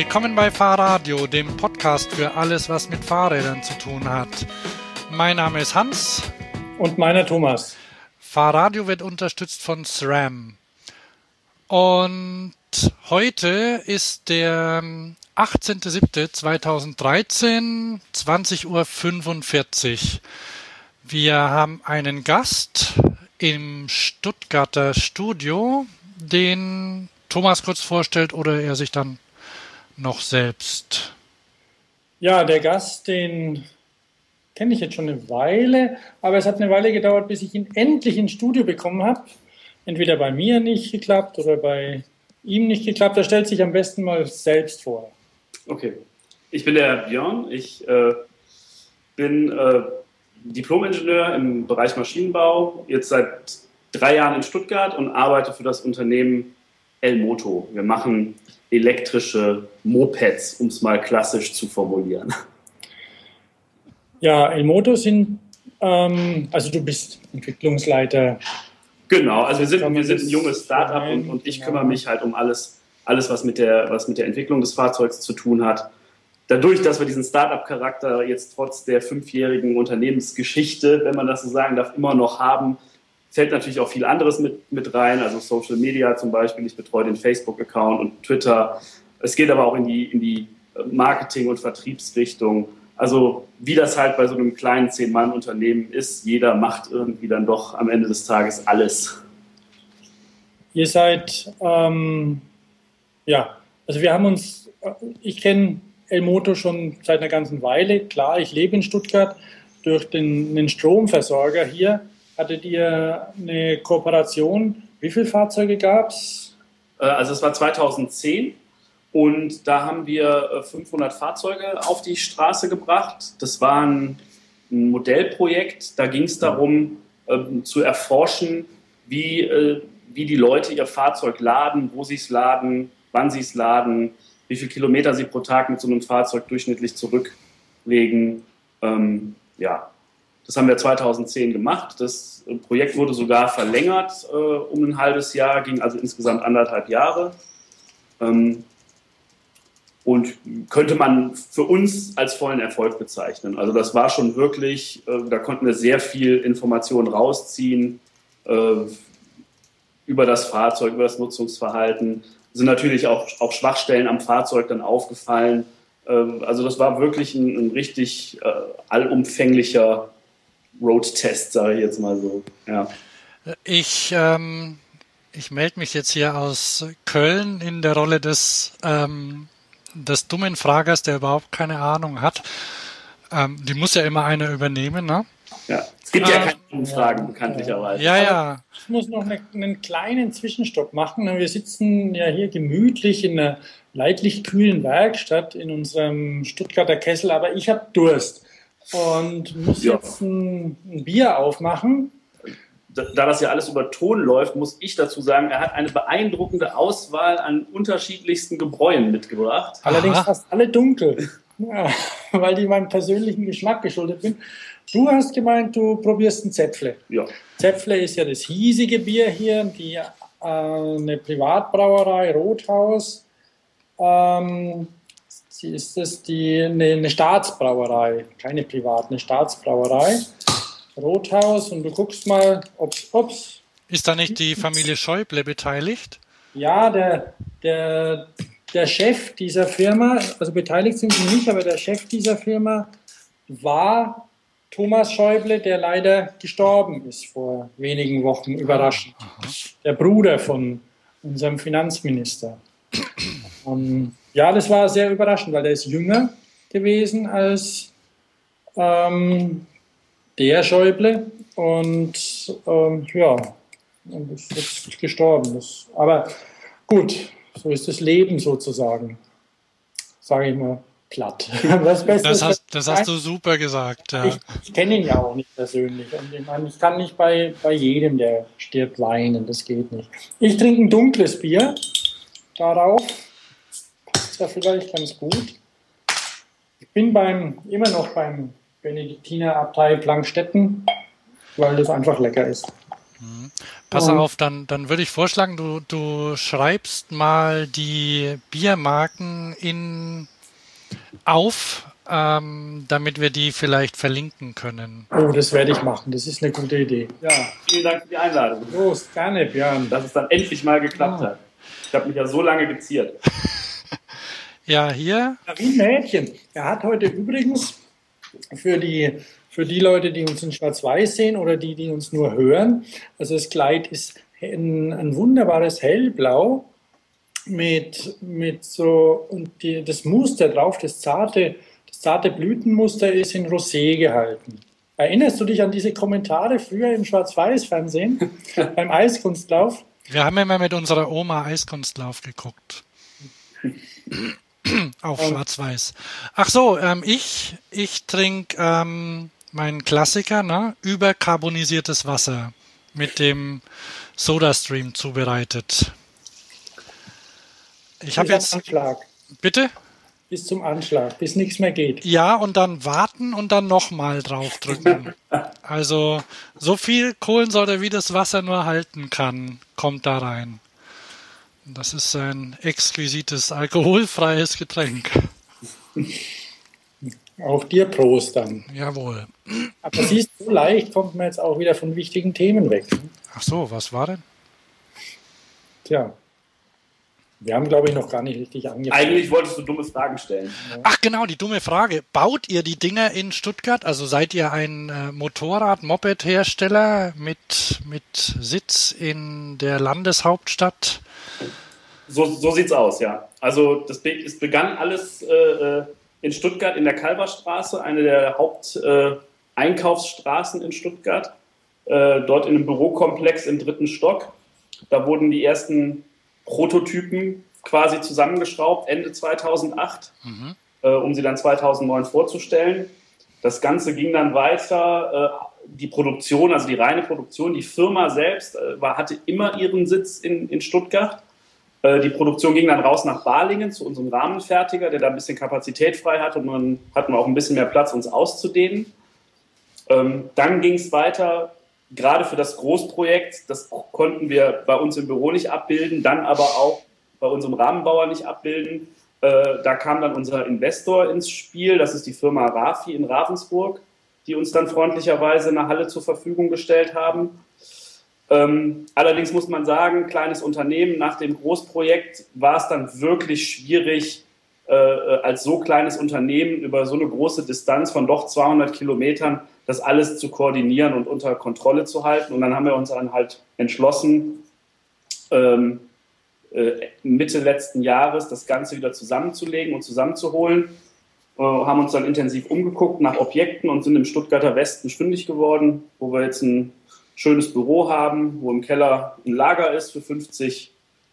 Willkommen bei Fahrradio, dem Podcast für alles, was mit Fahrrädern zu tun hat. Mein Name ist Hans. Und meiner Thomas. Fahrradio wird unterstützt von SRAM. Und heute ist der 18.07.2013, 20:45 Uhr. Wir haben einen Gast im Stuttgarter Studio, den Thomas kurz vorstellt oder er sich dann noch selbst. Ja, der Gast, den kenne ich jetzt schon eine Weile, aber es hat eine Weile gedauert, bis ich ihn endlich ins Studio bekommen habe. Entweder bei mir nicht geklappt oder bei ihm nicht geklappt. Er stellt sich am besten mal selbst vor. Okay, ich bin der Björn. Ich bin Diplom-Ingenieur im Bereich Maschinenbau, jetzt seit 3 Jahren in Stuttgart und arbeite für das Unternehmen Elmoto. Wir machen elektrische Mopeds, um es mal klassisch zu formulieren. Ja, Elmoto sind, also du bist Entwicklungsleiter. Genau, also wir sind ein junges Start-up und ich kümmere mich halt um alles was mit der Entwicklung des Fahrzeugs zu tun hat. Dadurch, dass wir diesen Start-up-Charakter jetzt trotz der 5-jährigen Unternehmensgeschichte, wenn man das so sagen darf, immer noch haben, fällt natürlich auch viel anderes mit rein, also Social Media zum Beispiel. Ich betreue den Facebook-Account und Twitter. Es geht aber auch in die Marketing- und Vertriebsrichtung. Also wie das halt bei so einem kleinen 10-Mann-Unternehmen ist, jeder macht irgendwie dann doch am Ende des Tages alles. Ihr seid, also wir haben uns, ich kenne Elmoto schon seit einer ganzen Weile. Klar, ich lebe in Stuttgart. Durch den Stromversorger hier hattet ihr eine Kooperation. Wie viele Fahrzeuge gab es? Also es war 2010 und da haben wir 500 Fahrzeuge auf die Straße gebracht. Das war ein Modellprojekt. Da ging es darum, zu erforschen, wie die Leute ihr Fahrzeug laden, wo sie es laden, wann sie es laden, wie viele Kilometer sie pro Tag mit so einem Fahrzeug durchschnittlich zurücklegen. Das haben wir 2010 gemacht. Das Projekt wurde sogar verlängert um ein halbes Jahr, ging also insgesamt 1,5 Jahre. Und könnte man für uns als vollen Erfolg bezeichnen. Also das war schon wirklich, da konnten wir sehr viel Informationen rausziehen über das Fahrzeug, über das Nutzungsverhalten. Sind natürlich auch Schwachstellen am Fahrzeug dann aufgefallen. Also das war wirklich ein richtig allumfänglicher Road-Test, sage ich jetzt mal so. Ja. Ich melde mich jetzt hier aus Köln in der Rolle des dummen Fragers, der überhaupt keine Ahnung hat. Die muss ja immer einer übernehmen, ne? Ja, es gibt ja keine Fragen, bekanntlicherweise. Ja. Ich muss noch einen kleinen Zwischenstopp machen. Wir sitzen ja hier gemütlich in einer leidlich kühlen Werkstatt in unserem Stuttgarter Kessel, aber ich habe Durst und muss jetzt ein Bier aufmachen. Da das ja alles über Ton läuft, muss ich dazu sagen, er hat eine beeindruckende Auswahl an unterschiedlichsten Gebräuen mitgebracht. Allerdings fast alle dunkel, weil die meinem persönlichen Geschmack geschuldet sind. Du hast gemeint, du probierst ein Zäpfle. Ja. Zäpfle ist ja das hiesige Bier hier, eine Privatbrauerei, Rothaus. Ist das eine Staatsbrauerei, keine Privat, eine Staatsbrauerei. Rothaus, und du guckst mal, ob's. Ist da nicht die Familie Schäuble beteiligt? Ja, der Chef dieser Firma, also beteiligt sind sie nicht, aber der Chef dieser Firma war Thomas Schäuble, der leider gestorben ist vor wenigen Wochen, überraschend. Der Bruder von unserem Finanzminister. Ja, das war sehr überraschend, weil der ist jünger gewesen als der Schäuble und und ist jetzt gestorben. Aber gut, so ist das Leben sozusagen, sage ich mal platt. Das hast du super gesagt. Ja. Ich kenne ihn ja auch nicht persönlich und ich kann nicht bei jedem, der stirbt, weinen, das geht nicht. Ich trinke ein dunkles Bier, darauf passt ja vielleicht ganz gut. Ich bin immer noch beim Benediktinerabtei Plankstetten, weil das einfach lecker ist. Pass auf, dann würde ich vorschlagen, du schreibst mal die Biermarken auf, damit wir die vielleicht verlinken können. Oh, das werde ich machen. Das ist eine gute Idee. Ja, vielen Dank für die Einladung. Prost, gerne, Björn. Dass es dann endlich mal geklappt hat. Ich habe mich ja so lange geziert. Ja, hier. Ja, wie ein Mädchen. Er hat heute übrigens für die Leute, die uns in Schwarz-Weiß sehen oder die uns nur hören, also das Kleid ist ein wunderbares Hellblau mit so, und das Muster drauf, das zarte Blütenmuster ist in Rosé gehalten. Erinnerst du dich an diese Kommentare früher im Schwarz-Weiß-Fernsehen beim Eiskunstlauf? Wir haben immer mit unserer Oma Eiskunstlauf geguckt. Auf Schwarz-Weiß. Ach so, ich trinke meinen Klassiker, ne? Überkarbonisiertes Wasser mit dem Sodastream zubereitet. Ich habe jetzt... Anschlag. Bitte? Bis zum Anschlag, bis nichts mehr geht. Ja, und dann warten und dann nochmal draufdrücken. Also so viel Kohlensäure, wie das Wasser nur halten kann, kommt da rein. Das ist ein exquisites, alkoholfreies Getränk. Auch dir Prost dann. Jawohl. Aber siehst du, so leicht kommt man jetzt auch wieder von wichtigen Themen weg. Ach so, was war denn? Tja, wir haben, glaube ich, noch gar nicht richtig angefangen. Eigentlich wolltest du dumme Fragen stellen. Ach genau, die dumme Frage. Baut ihr die Dinger in Stuttgart? Also seid ihr ein Motorrad-Moped-Hersteller mit Sitz in der Landeshauptstadt? So sieht's aus, ja. Also es begann alles in Stuttgart in der Kalverstraße, eine der Haupteinkaufsstraßen in Stuttgart. Dort in einem Bürokomplex im 3. Stock. Da wurden die ersten Prototypen quasi zusammengeschraubt, Ende 2008, um sie dann 2009 vorzustellen. Das Ganze ging dann weiter. Die Produktion, also die reine Produktion, die Firma selbst hatte immer ihren Sitz in Stuttgart. Die Produktion ging dann raus nach Balingen zu unserem Rahmenfertiger, der da ein bisschen Kapazität frei hatte und dann hatten wir auch ein bisschen mehr Platz, uns auszudehnen. Dann ging es weiter, gerade für das Großprojekt, das konnten wir bei uns im Büro nicht abbilden, dann aber auch bei unserem Rahmenbauer nicht abbilden. Da kam dann unser Investor ins Spiel, das ist die Firma Rafi in Ravensburg, die uns dann freundlicherweise eine Halle zur Verfügung gestellt haben. Allerdings muss man sagen, kleines Unternehmen, nach dem Großprojekt war es dann wirklich schwierig, als so kleines Unternehmen über so eine große Distanz von doch 200 Kilometern das alles zu koordinieren und unter Kontrolle zu halten. Und dann haben wir uns dann halt entschlossen, Mitte letzten Jahres das Ganze wieder zusammenzulegen und zusammenzuholen. Haben uns dann intensiv umgeguckt nach Objekten und sind im Stuttgarter Westen fündig geworden, wo wir jetzt ein schönes Büro haben, wo im Keller ein Lager ist für 50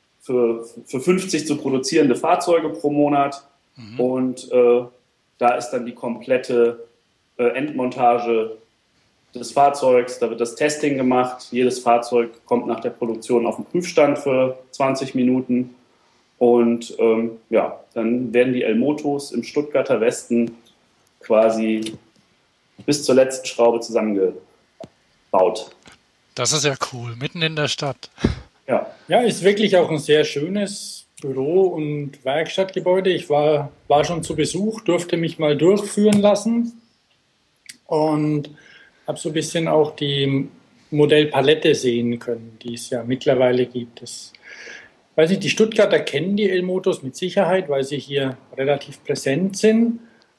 zu produzierende Fahrzeuge pro Monat. Und da ist dann die komplette Endmontage des Fahrzeugs, da wird das Testing gemacht. Jedes Fahrzeug kommt nach der Produktion auf den Prüfstand für 20 Minuten. Und dann werden die Elmotos im Stuttgarter Westen quasi bis zur letzten Schraube zusammengebaut. Das ist ja cool, mitten in der Stadt. Ja, ist wirklich auch ein sehr schönes Büro- und Werkstattgebäude. Ich war schon zu Besuch, durfte mich mal durchführen lassen und habe so ein bisschen auch die Modellpalette sehen können, die es ja mittlerweile gibt. Weiß nicht, die Stuttgarter kennen die Elmotos mit Sicherheit, weil sie hier relativ präsent sind.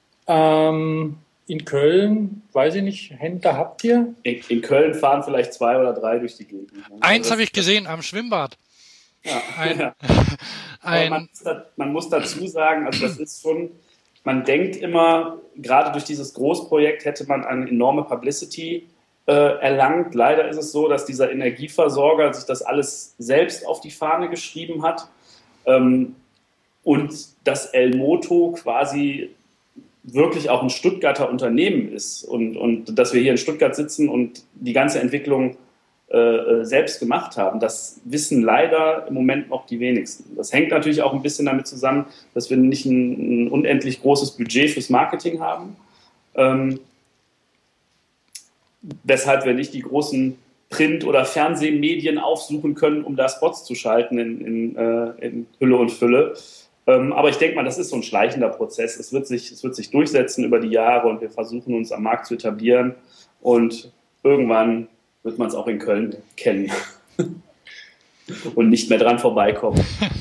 In Köln, weiß ich nicht, Händler habt ihr? In Köln fahren vielleicht 2 oder 3 durch die Gegend. Eins habe ich gesehen am Schwimmbad. Ja. Man muss dazu sagen, also das ist schon, man denkt immer, gerade durch dieses Großprojekt hätte man eine enorme Publicity erlangt. Leider ist es so, dass dieser Energieversorger sich das alles selbst auf die Fahne geschrieben hat und das Elmoto quasi wirklich auch ein Stuttgarter Unternehmen ist und dass wir hier in Stuttgart sitzen und die ganze Entwicklung selbst gemacht haben. Das wissen leider im Moment noch die wenigsten. Das hängt natürlich auch ein bisschen damit zusammen, dass wir nicht ein unendlich großes Budget fürs Marketing haben, weshalb wir nicht die großen Print- oder Fernsehmedien aufsuchen können, um da Spots zu schalten in Hülle und Fülle. Aber ich denke mal, das ist so ein schleichender Prozess. Es wird sich durchsetzen über die Jahre und wir versuchen uns am Markt zu etablieren. Und irgendwann wird man es auch in Köln kennen und nicht mehr dran vorbeikommen.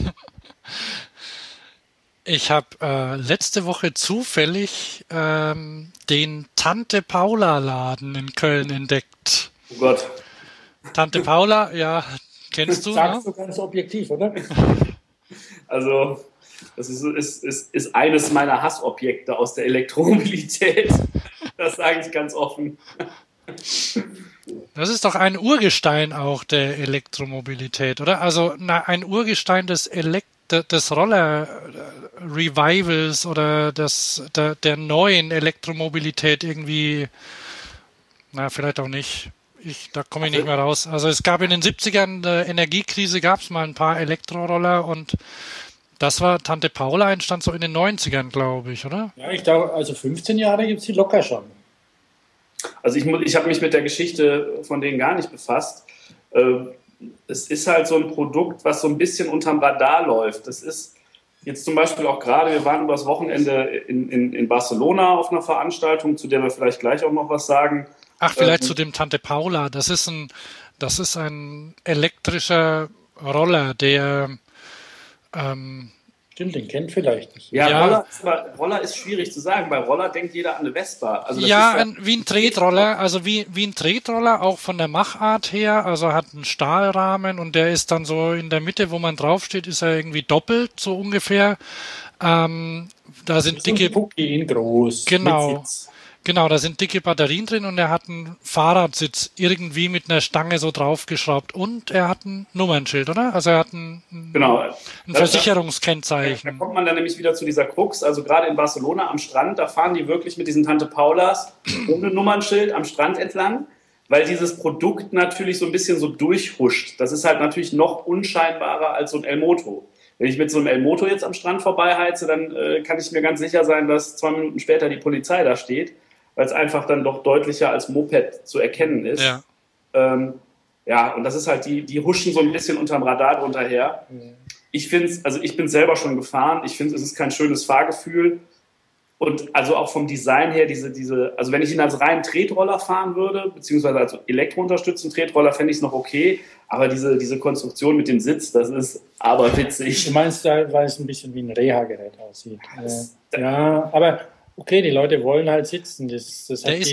Ich habe letzte Woche zufällig den Tante Paula Laden in Köln entdeckt. Oh Gott. Tante Paula, ja, kennst du? Sagst du ganz objektiv, oder? Also, das ist eines meiner Hassobjekte aus der Elektromobilität. Das sage ich ganz offen. Das ist doch ein Urgestein auch der Elektromobilität, oder? Also ein Urgestein des Roller-Revivals oder der neuen Elektromobilität irgendwie, na, vielleicht auch nicht. Da komme ich nicht mehr raus. Also es gab in den 70ern der Energiekrise, gab es mal ein paar Elektroroller und das war Tante Paula, entstand so in den 90ern, glaube ich, oder? Ja, ich glaube, also 15 Jahre gibt es die locker schon. Also ich habe mich mit der Geschichte von denen gar nicht befasst. Es ist halt so ein Produkt, was so ein bisschen unterm Radar läuft. Das ist jetzt zum Beispiel auch gerade, wir waren übers Wochenende in Barcelona auf einer Veranstaltung, zu der wir vielleicht gleich auch noch was sagen. Ach, vielleicht zu dem Tante Paula. Das ist ein elektrischer Roller, der Stimmt, den kennt vielleicht nicht. Ja. Roller ist schwierig zu sagen. Bei Roller denkt jeder an eine Vespa. Also das ist wie ein Tretroller, also wie ein Tretroller, auch von der Machart her. Also hat einen Stahlrahmen und der ist dann so in der Mitte, wo man draufsteht, ist er irgendwie doppelt, so ungefähr. Da sind dicke... Pucki groß. Genau, da sind dicke Batterien drin und er hat einen Fahrradsitz irgendwie mit einer Stange so draufgeschraubt und er hat ein Nummernschild, oder? Also er hat ein Versicherungskennzeichen. Da kommt man dann nämlich wieder zu dieser Krux, also gerade in Barcelona am Strand, da fahren die wirklich mit diesen Tante Paulas ohne Nummernschild am Strand entlang, weil dieses Produkt natürlich so ein bisschen so durchhuscht. Das ist halt natürlich noch unscheinbarer als so ein El-Moto. Wenn ich mit so einem El-Moto jetzt am Strand vorbeiheize, dann kann ich mir ganz sicher sein, dass 2 Minuten später die Polizei da steht, weil es einfach dann doch deutlicher als Moped zu erkennen ist. Ja, und das ist halt, die huschen so ein bisschen unterm Radar drunter her. Ich finde es, also ich bin selber schon gefahren, ich finde, es ist kein schönes Fahrgefühl und also auch vom Design her, also wenn ich ihn als reinen Tretroller fahren würde, beziehungsweise als elektrounterstützten Tretroller, fände ich es noch okay, aber diese Konstruktion mit dem Sitz, das ist aber witzig. Du meinst, weil es ein bisschen wie ein Reha-Gerät aussieht. Ja, aber okay, die Leute wollen halt sitzen. Das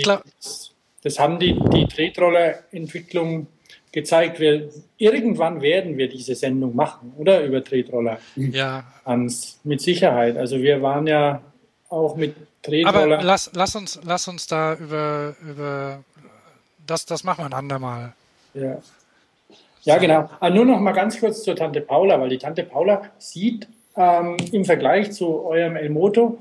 haben die Tretroller-Entwicklung gezeigt. Irgendwann werden wir diese Sendung machen, oder? Über Tretroller. Ja. Mit Sicherheit. Also wir waren ja auch mit Tretroller. Aber lass uns da über das machen wir ein andermal. Ja, genau. Aber nur noch mal ganz kurz zur Tante Paula, weil die Tante Paula sieht im Vergleich zu eurem El-Moto,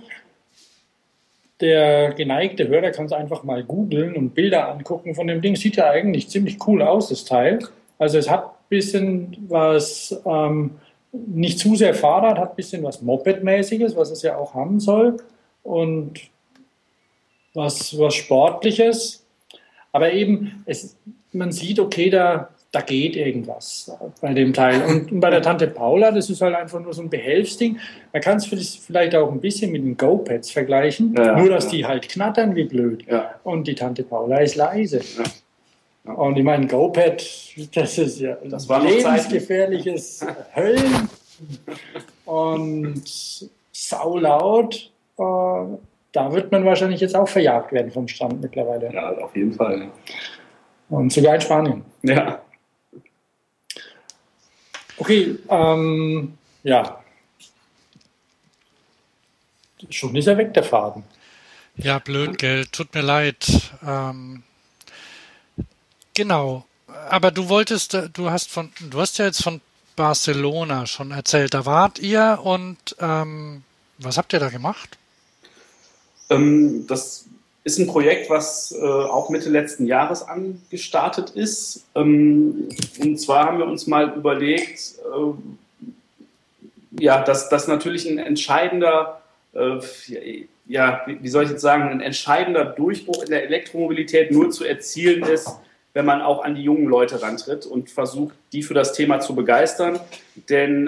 der geneigte Hörer kann es einfach mal googeln und Bilder angucken von dem Ding. Sieht ja eigentlich ziemlich cool aus, das Teil. Also es hat ein bisschen was, nicht zu sehr Fahrrad, hat ein bisschen was Moped-mäßiges, was es ja auch haben soll. Und was Sportliches. Aber eben, man sieht, okay, da geht irgendwas bei dem Teil. Und bei der Tante Paula, das ist halt einfach nur so ein Behelfsding. Man kann es vielleicht auch ein bisschen mit den Go-Pads vergleichen, nur dass die halt knattern wie blöd. Ja. Und die Tante Paula ist leise. Ja. Und ich meine, Go-Pad, das ist ja lebensgefährliches Höllen und saulaut. Da wird man wahrscheinlich jetzt auch verjagt werden vom Strand mittlerweile. Ja, auf jeden Fall. Und sogar in Spanien. Ja. Okay, schon ist er weg, der Faden. Ja, blöd, gell, tut mir leid. Genau, aber du hast ja jetzt von Barcelona schon erzählt, da wart ihr und was habt ihr da gemacht? Das ist ein Projekt, was auch Mitte letzten Jahres angestartet ist. Und zwar haben wir uns mal überlegt, dass natürlich ein entscheidender, wie soll ich jetzt sagen, ein entscheidender Durchbruch in der Elektromobilität nur zu erzielen ist, wenn man auch an die jungen Leute rantritt und versucht, die für das Thema zu begeistern. Denn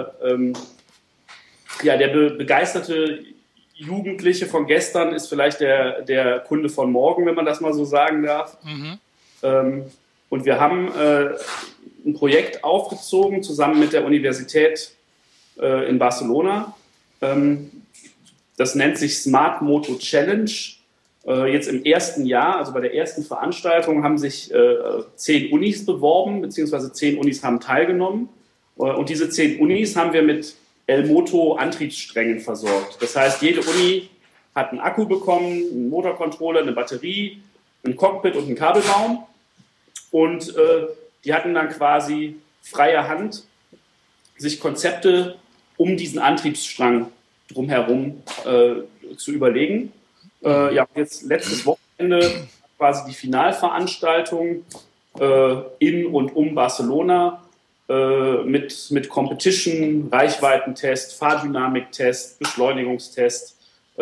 der begeisterte Jugendliche von gestern ist vielleicht der Kunde von morgen, wenn man das mal so sagen darf. Und wir haben ein Projekt aufgezogen, zusammen mit der Universität in Barcelona. Das nennt sich Smart Moto Challenge. Jetzt im ersten Jahr, also bei der ersten Veranstaltung, haben sich 10 Unis beworben, beziehungsweise 10 Unis haben teilgenommen. Und diese 10 Unis haben wir mit Elmoto Antriebssträngen versorgt. Das heißt, jede Uni hat einen Akku bekommen, einen Motorcontroller, eine Batterie, ein Cockpit und einen Kabelbaum. Und die hatten dann quasi freie Hand, sich Konzepte um diesen Antriebsstrang drumherum zu überlegen. Jetzt letztes Wochenende quasi die Finalveranstaltung in und um Barcelona mit Competition, Reichweitentest, Fahrdynamiktest, Beschleunigungstest.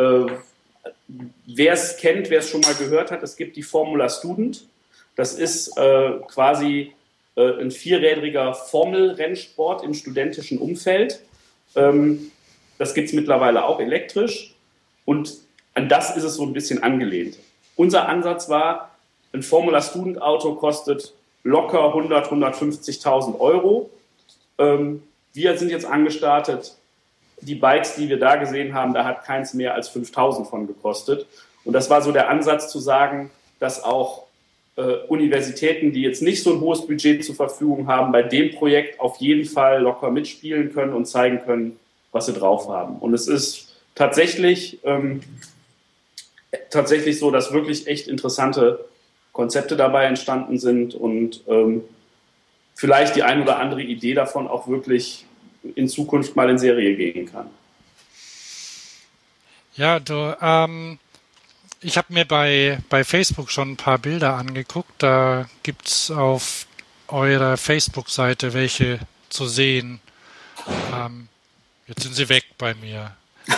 Wer es kennt, wer es schon mal gehört hat, es gibt die Formula Student. Das ist quasi ein 4rädriger Formelrennsport im studentischen Umfeld. Das gibt es mittlerweile auch elektrisch. Und an das ist es so ein bisschen angelehnt. Unser Ansatz war, ein Formula Student Auto kostet locker 150.000 Euro. Wir sind jetzt angestartet. Die Bikes, die wir da gesehen haben, da hat keins mehr als 5.000 von gekostet. Und das war so der Ansatz zu sagen, dass auch Universitäten, die jetzt nicht so ein hohes Budget zur Verfügung haben, bei dem Projekt auf jeden Fall locker mitspielen können und zeigen können, was sie drauf haben. Und es ist tatsächlich so, dass wirklich echt interessante Konzepte dabei entstanden sind und vielleicht die ein oder andere Idee davon auch wirklich in Zukunft mal in Serie gehen kann. Ja, ich habe mir bei Facebook schon ein paar Bilder angeguckt. Da gibt es auf eurer Facebook-Seite welche zu sehen. Jetzt sind sie weg bei mir.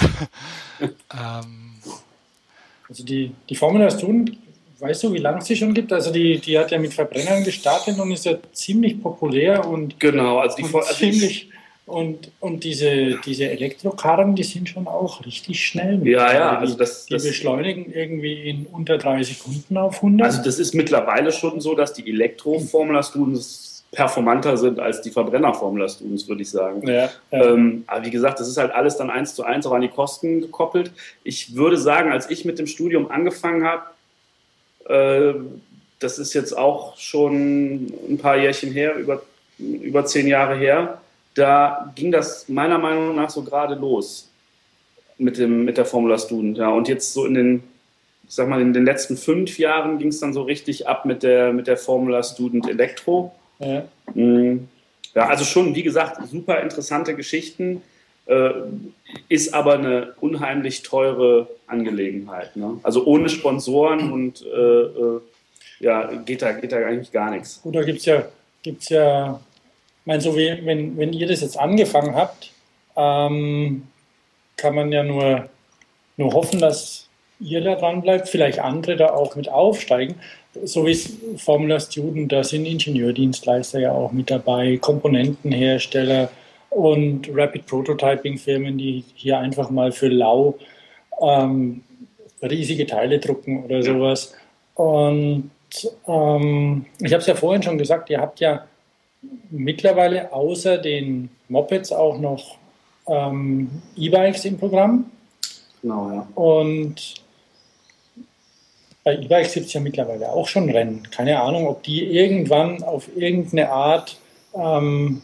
Also die Formula Student, weißt du, wie lange es sie schon gibt? Also die hat ja mit Verbrennern gestartet und ist ja ziemlich populär und genau, also und diese Elektrokarren, die sind schon auch richtig schnell. Also die beschleunigen irgendwie in unter 3 Sekunden auf 100. Also das ist mittlerweile schon so, dass die Elektro-Formula Students performanter sind als die Verbrenner-Formula Students, würde ich sagen. Ja. Aber wie gesagt, das ist halt alles dann 1:1 auch an die Kosten gekoppelt. Ich würde sagen, als ich mit dem Studium angefangen habe, das ist jetzt auch schon ein paar Jährchen her, über 10 Jahre her, da ging das meiner Meinung nach so gerade los mit der Formula Student. Ja. Und jetzt so in den letzten 5 Jahren ging es dann so richtig ab mit der Formula Student Elektro. Ja. Ja, also schon, wie gesagt, super interessante Geschichten, ist aber eine unheimlich teure Angelegenheit. Ne? Also ohne Sponsoren und geht da eigentlich gar nichts. Gut, da gibt's ja, ich meine, so wie wenn ihr das jetzt angefangen habt, kann man ja nur hoffen, dass ihr da dran bleibt, vielleicht andere da auch mit aufsteigen. So wie es Formula Student, da sind Ingenieurdienstleister ja auch mit dabei, Komponentenhersteller und Rapid Prototyping Firmen, die hier einfach mal für lau riesige Teile drucken oder sowas. Und ich habe es ja vorhin schon gesagt, ihr habt ja mittlerweile außer den Mopeds auch noch E-Bikes im Programm. Genau, ja. Und bei E-Bikes gibt es ja mittlerweile auch schon Rennen. Keine Ahnung, ob die irgendwann auf irgendeine Art ein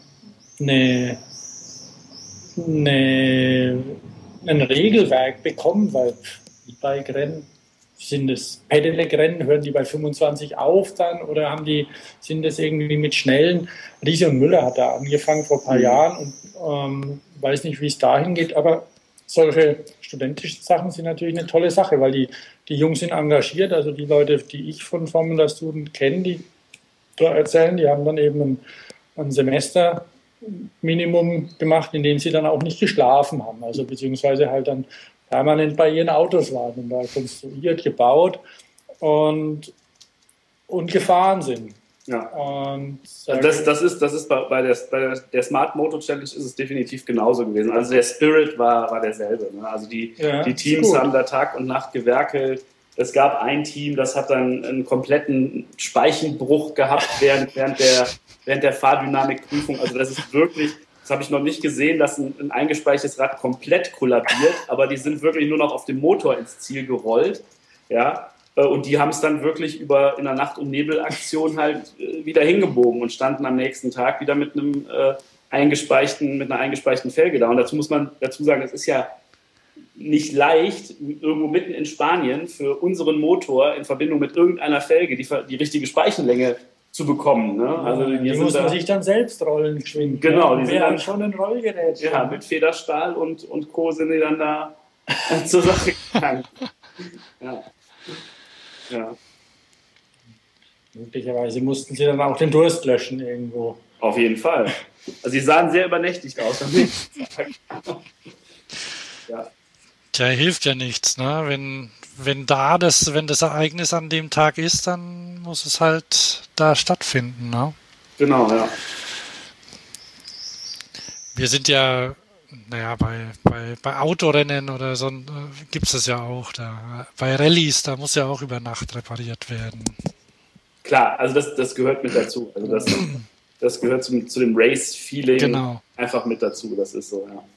Regelwerk bekommen, weil E-Bike-Rennen, sind es Pedelec-Rennen, hören die bei 25 auf dann oder sind das irgendwie mit schnellen? Riese und Müller hat da angefangen vor ein paar Jahren und weiß nicht, wie es dahin geht, aber solche studentischen Sachen sind natürlich eine tolle Sache, weil die Jungs sind engagiert, also die Leute, die ich von Formula Student kenne, die da erzählen, die haben dann eben ein Semesterminimum gemacht, in dem sie dann auch nicht geschlafen haben, also beziehungsweise halt dann permanent bei ihren Autos waren und da konstruiert, gebaut und und gefahren sind. Ja. Und das ist bei der Smart Moto Challenge ist es definitiv genauso gewesen. Also der Spirit war derselbe. Ne? Also die Teams haben da Tag und Nacht gewerkelt. Es gab ein Team, das hat dann einen kompletten Speichenbruch gehabt während der Fahrdynamikprüfung. Also das ist wirklich, das habe ich noch nicht gesehen, dass ein eingespeichertes Rad komplett kollabiert, aber die sind wirklich nur noch auf dem Motor ins Ziel gerollt. Ja. Und die haben es dann wirklich in einer Nacht- und Nebelaktion halt wieder hingebogen und standen am nächsten Tag wieder mit einer eingespeichten Felge da. Und dazu muss man dazu sagen, es ist ja nicht leicht, irgendwo mitten in Spanien für unseren Motor in Verbindung mit irgendeiner Felge die richtige Speichenlänge zu bekommen. Ne? Also die muss man sich dann selbst rollen geschwind. Genau. Die sind dann schon ein Rollgerät. Ja, mit Federstahl und Co. sind die dann da zur Sache gegangen. Ja. Möglicherweise mussten sie dann auch den Durst löschen irgendwo. Auf jeden Fall. Also sie sahen sehr übernächtigt aus. Ja. Tja, hilft ja nichts, ne? Wenn das Ereignis an dem Tag ist, dann muss es halt da stattfinden, ne? Genau, ja. Wir sind ja, bei Autorennen oder so gibt es das ja auch. Bei Rallyes, da muss ja auch über Nacht repariert werden. Klar, also das gehört mit dazu. Also das gehört zu dem Race-Feeling einfach mit dazu. Das ist so, ja.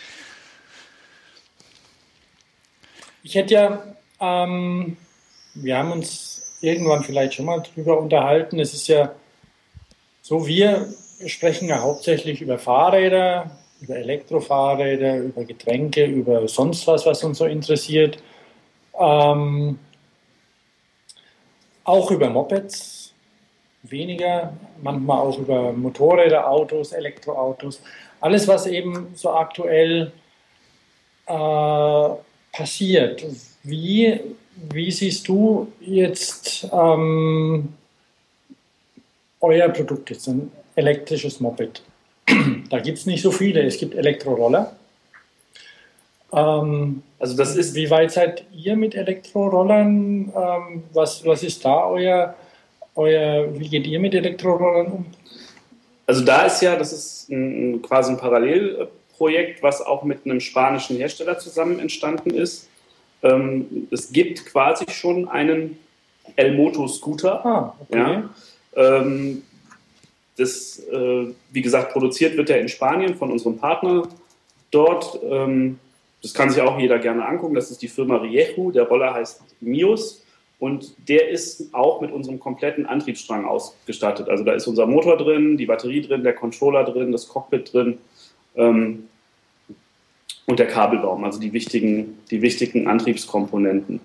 Ich hätte ja, wir haben uns irgendwann vielleicht schon mal drüber unterhalten. Es ist ja so, wir sprechen ja hauptsächlich über Fahrräder, über Elektrofahrräder, über Getränke, über sonst was uns so interessiert. Auch über Mopeds, weniger, manchmal auch über Motorräder, Autos, Elektroautos. Alles, was eben so aktuell passiert. Wie siehst du jetzt euer Produkt, jetzt ein elektrisches Moped? Da gibt es nicht so viele. Es gibt Elektroroller. Also das ist, wie weit seid ihr mit Elektrorollern? Was ist da wie geht ihr mit Elektrorollern um? Also das ist quasi ein Parallelprojekt, was auch mit einem spanischen Hersteller zusammen entstanden ist. Es gibt quasi schon einen El-Moto-Scooter. Okay. Ja. Wie gesagt, produziert wird er in Spanien von unserem Partner dort. Das kann sich auch jeder gerne angucken. Das ist die Firma Rieju. Der Roller heißt Mios. Und der ist auch mit unserem kompletten Antriebsstrang ausgestattet. Also da ist unser Motor drin, die Batterie drin, der Controller drin, das Cockpit drin und der Kabelbaum, also die wichtigen Antriebskomponenten.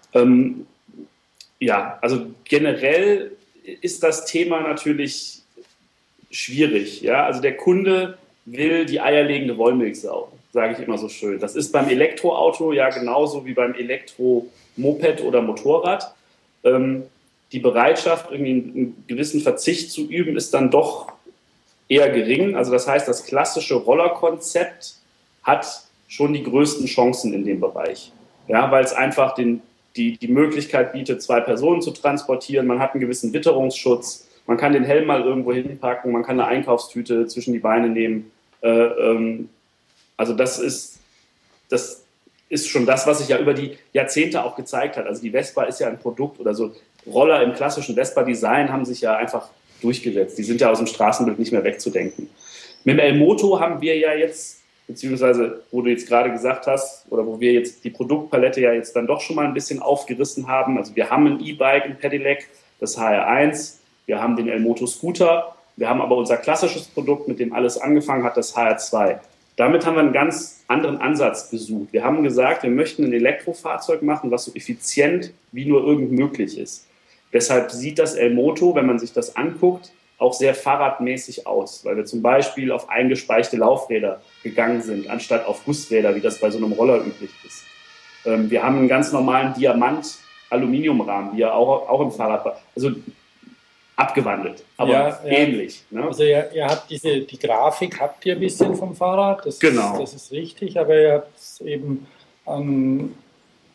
Also generell ist das Thema natürlich schwierig. Ja? Also der Kunde will die eierlegende Wollmilchsau, sage ich immer so schön. Das ist beim Elektroauto ja genauso wie beim Elektromoped oder Motorrad. Die Bereitschaft, irgendwie einen gewissen Verzicht zu üben, ist dann doch eher gering. Also das heißt, das klassische Rollerkonzept hat schon die größten Chancen in dem Bereich. Ja, weil es einfach die Möglichkeit bietet, 2 Personen zu transportieren. Man hat einen gewissen Witterungsschutz. Man kann den Helm mal irgendwo hinpacken. Man kann eine Einkaufstüte zwischen die Beine nehmen. Also das ist schon das, was sich ja über die Jahrzehnte auch gezeigt hat. Also die Vespa ist ja ein Produkt oder so. Roller im klassischen Vespa-Design haben sich ja einfach durchgesetzt. Die sind ja aus dem Straßenbild nicht mehr wegzudenken. Mit dem El-Moto haben wir ja jetzt, beziehungsweise wo du jetzt gerade gesagt hast, oder wo wir jetzt die Produktpalette ja jetzt dann doch schon mal ein bisschen aufgerissen haben. Also wir haben ein E-Bike, ein Pedelec, das HR1, wir haben den El-Moto Scooter, wir haben aber unser klassisches Produkt, mit dem alles angefangen hat, das HR2. Damit haben wir einen ganz anderen Ansatz gesucht. Wir haben gesagt, wir möchten ein Elektrofahrzeug machen, was so effizient wie nur irgend möglich ist. Deshalb sieht das El-Moto, wenn man sich das anguckt, auch sehr fahrradmäßig aus, weil wir zum Beispiel auf eingespeichte Laufräder gegangen sind, anstatt auf Gussräder, wie das bei so einem Roller üblich ist. Wir haben einen ganz normalen Diamant-Aluminiumrahmen, wie er auch im Fahrrad war. Also abgewandelt, aber ähnlich. Ne? Also ihr habt die Grafik habt ihr ein bisschen vom Fahrrad, das genau. Das ist richtig, aber ihr habt es eben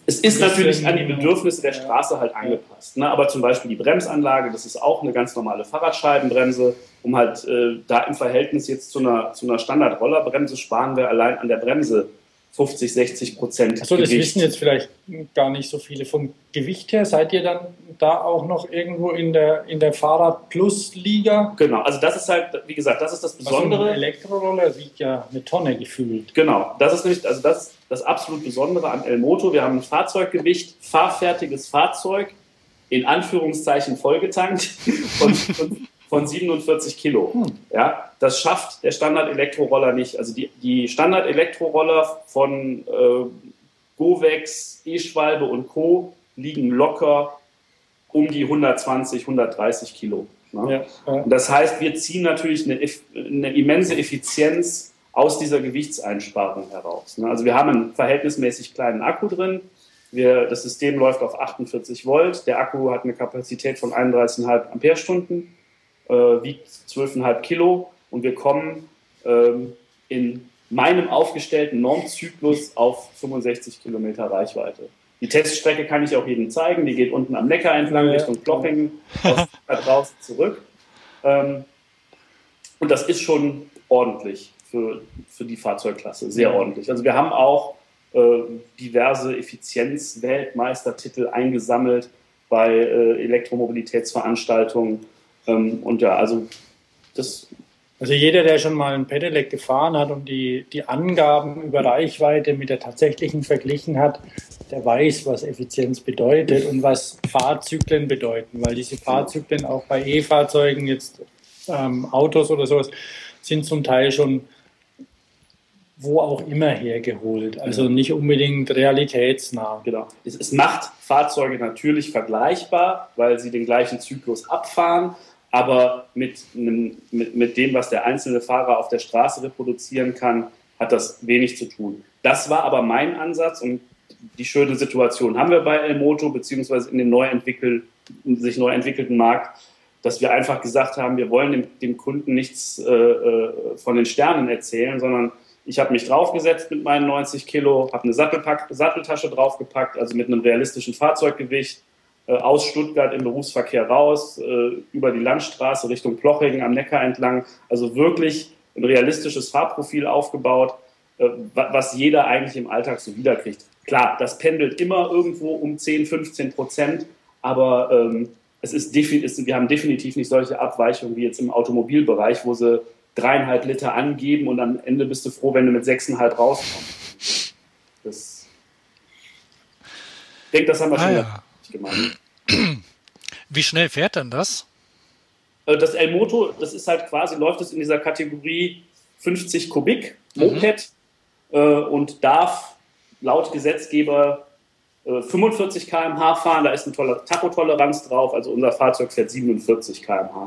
Es ist natürlich an die Bedürfnisse der Straße halt angepasst. Ne? Aber zum Beispiel die Bremsanlage, das ist auch eine ganz normale Fahrradscheibenbremse. Um halt da im Verhältnis jetzt zu einer Standard-Rollerbremse sparen wir allein an der Bremse 50-60% Achso, das wissen jetzt vielleicht gar nicht so viele. Vom Gewicht her seid ihr dann da auch noch irgendwo in der Fahrrad-Plus-Liga? Genau, also das ist halt, wie gesagt, das ist das Besondere. Also ein Elektroroller wiegt ja eine Tonne gefühlt. Genau, das ist nämlich, also das absolut Besondere an Elmoto. Wir haben ein Fahrzeuggewicht, fahrfertiges Fahrzeug, in Anführungszeichen vollgetankt von 47 Kilo. Ja, das schafft der Standard-Elektroroller nicht. Also die Standard-Elektroroller von Govex, E-Schwalbe und Co. liegen locker um die 120, 130 Kilo. Ne? Ja. Und das heißt, wir ziehen natürlich eine immense Effizienz aus dieser Gewichtseinsparung heraus. Ne? Also wir haben einen verhältnismäßig kleinen Akku drin. Das System läuft auf 48 Volt. Der Akku hat eine Kapazität von 31,5 Ampere-Stunden. Wiegt 12,5 Kilo und wir kommen in meinem aufgestellten Normzyklus auf 65 Kilometer Reichweite. Die Teststrecke kann ich auch jedem zeigen, die geht unten am Neckar entlang Richtung Plochingen, draußen zurück. Und das ist schon ordentlich für die Fahrzeugklasse, sehr ordentlich. Also wir haben auch diverse Effizienz-Weltmeistertitel eingesammelt bei Elektromobilitätsveranstaltungen. Und ja, also jeder, der schon mal ein Pedelec gefahren hat und die Angaben über Reichweite mit der tatsächlichen verglichen hat, der weiß, was Effizienz bedeutet und was Fahrzyklen bedeuten, weil diese Fahrzyklen auch bei E-Fahrzeugen, jetzt Autos oder sowas, sind zum Teil schon wo auch immer hergeholt, also nicht unbedingt realitätsnah. Genau. Es macht Fahrzeuge natürlich vergleichbar, weil sie den gleichen Zyklus abfahren, aber mit dem, was der einzelne Fahrer auf der Straße reproduzieren kann, hat das wenig zu tun. Das war aber mein Ansatz und die schöne Situation haben wir bei Elmoto, beziehungsweise in dem sich neu entwickelten Markt, dass wir einfach gesagt haben, wir wollen dem Kunden nichts von den Sternen erzählen, sondern ich habe mich draufgesetzt mit meinen 90 Kilo, habe eine Satteltasche draufgepackt, also mit einem realistischen Fahrzeuggewicht, aus Stuttgart im Berufsverkehr raus, über die Landstraße Richtung Plochingen am Neckar entlang. Also wirklich ein realistisches Fahrprofil aufgebaut, was jeder eigentlich im Alltag so wiederkriegt. Klar, das pendelt immer irgendwo um 10-15%, aber wir haben definitiv nicht solche Abweichungen wie jetzt im Automobilbereich, wo sie 3,5 Liter angeben und am Ende bist du froh, wenn du mit 6,5 rauskommst. Ich denke, das haben wir schon gemacht. Wie schnell fährt denn das? Das Elmoto, das ist halt quasi, läuft es in dieser Kategorie 50 Kubik Moped und darf laut Gesetzgeber 45 km/h fahren. Da ist eine tolle Tachotoleranz drauf, also unser Fahrzeug fährt 47 km/h.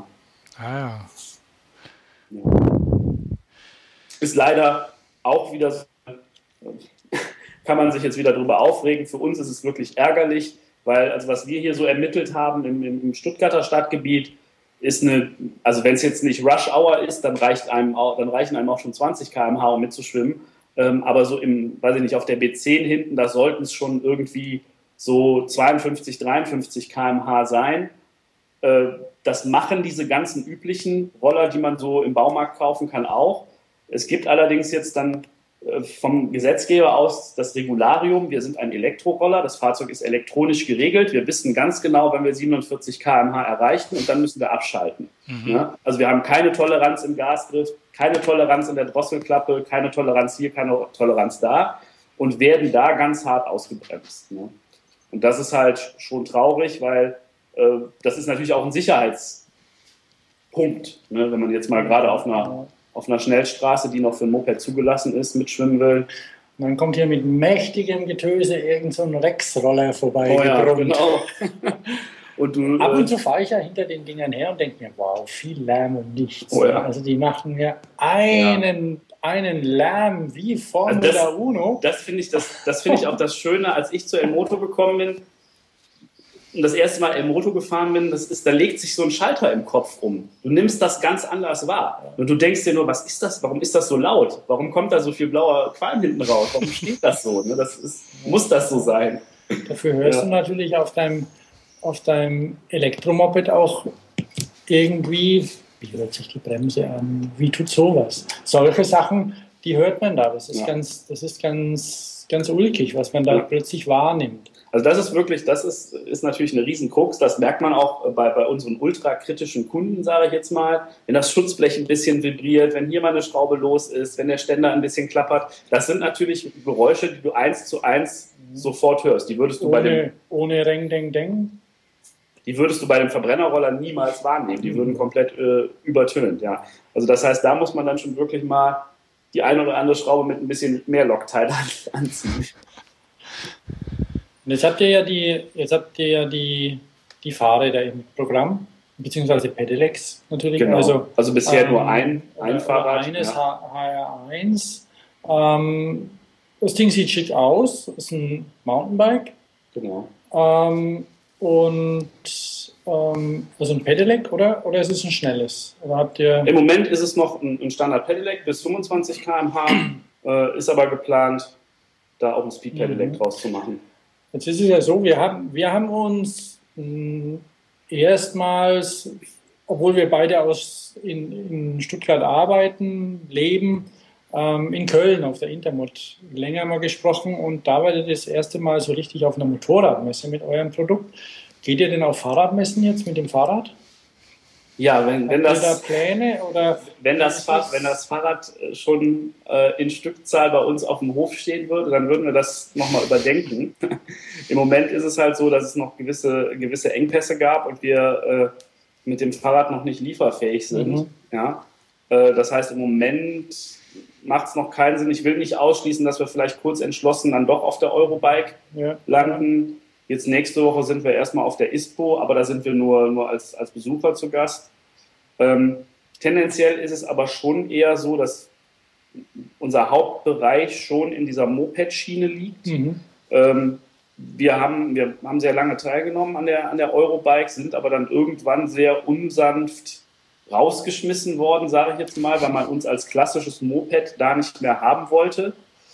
Ist leider auch wieder so, kann man sich jetzt wieder drüber aufregen. Für uns ist es wirklich ärgerlich, weil, also was wir hier so ermittelt haben im Stuttgarter Stadtgebiet, ist also wenn es jetzt nicht Rush Hour ist, dann reichen einem auch schon 20 km/h, um mitzuschwimmen. Aber so auf der B10 hinten, da sollten es schon irgendwie so 52, 53 km/h sein. Das machen diese ganzen üblichen Roller, die man so im Baumarkt kaufen kann, auch. Es gibt allerdings jetzt dann vom Gesetzgeber aus das Regularium. Wir sind ein Elektroroller, das Fahrzeug ist elektronisch geregelt. Wir wissen ganz genau, wenn wir 47 km/h erreichen und dann müssen wir abschalten. Ja? Also wir haben keine Toleranz im Gasgriff, keine Toleranz in der Drosselklappe, keine Toleranz hier, keine Toleranz da und werden da ganz hart ausgebremst. Ne? Und das ist halt schon traurig, weil das ist natürlich auch ein Sicherheitspunkt, ne? Wenn man jetzt mal gerade auf einer Schnellstraße, die noch für ein Moped zugelassen ist, mitschwimmen will. Und dann kommt hier mit mächtigem Getöse irgend so ein Rex-Roller vorbei. Oh ja, genau. Ab und zu fahre ich ja hinter den Dingern her und denke mir, wow, viel Lärm und nichts. Oh ja. Also die machen mir einen Lärm wie Formula Uno. Das finde ich auch das Schöne, als ich zu Elmoto gekommen bin und das erste Mal Elmoto gefahren bin, da legt sich so ein Schalter im Kopf um. Du nimmst das ganz anders wahr. Und du denkst dir nur, was ist das? Warum ist das so laut? Warum kommt da so viel blauer Qualm hinten raus? Warum steht das so? Ne? Muss das so sein? Dafür hörst du natürlich auf deinem Elektromoped auch irgendwie, wie hört sich die Bremse an, wie tut sowas? Solche Sachen, die hört man da. Das ist ganz ulkig, was man da plötzlich wahrnimmt. Also das ist natürlich eine Riesenkrux. Das merkt man auch bei unseren ultrakritischen Kunden, sage ich jetzt mal. Wenn das Schutzblech ein bisschen vibriert, wenn hier mal eine Schraube los ist, wenn der Ständer ein bisschen klappert. Das sind natürlich Geräusche, die du 1:1 sofort hörst. Die würdest du ohne Reng, Deng, Deng? Die würdest du bei dem Verbrennerroller niemals wahrnehmen. Die würden komplett übertönt, ja. Also das heißt, da muss man dann schon wirklich mal die eine oder andere Schraube mit ein bisschen mehr Loctite anziehen. Und jetzt habt ihr ja die Fahrräder im Programm, beziehungsweise Pedelecs natürlich. Genau. Also bisher nur ein Fahrrad. Eines HR1. Das Ding sieht schick aus, ist ein Mountainbike. Genau. Also ein Pedelec, oder ist es ein schnelles? Oder habt ihr Im Moment ist es noch ein Standard Pedelec bis 25 km/h, ist aber geplant, da auch ein Speed Pedelec draus zu machen. Jetzt ist es ja so, wir haben uns erstmals, obwohl wir beide in Stuttgart arbeiten, leben, in Köln auf der Intermod länger mal gesprochen und da war das erste Mal so richtig auf einer Motorradmesse mit eurem Produkt. Geht ihr denn auf Fahrradmessen jetzt mit dem Fahrrad? Ja, wenn das Pläne oder wenn das Fahrrad schon in Stückzahl bei uns auf dem Hof stehen würde, dann würden wir das nochmal überdenken. Im Moment ist es halt so, dass es noch gewisse Engpässe gab und wir mit dem Fahrrad noch nicht lieferfähig sind. Ja? Das heißt, im Moment macht es noch keinen Sinn. Ich will nicht ausschließen, dass wir vielleicht kurz entschlossen dann doch auf der Eurobike landen. Jetzt nächste Woche sind wir erstmal auf der ISPO, aber da sind wir nur als Besucher zu Gast. Tendenziell ist es aber schon eher so, dass unser Hauptbereich schon in dieser Moped-Schiene liegt. Wir haben sehr lange teilgenommen an der Eurobike, sind aber dann irgendwann sehr unsanft rausgeschmissen worden, sage ich jetzt mal, weil man uns als klassisches Moped da nicht mehr haben wollte.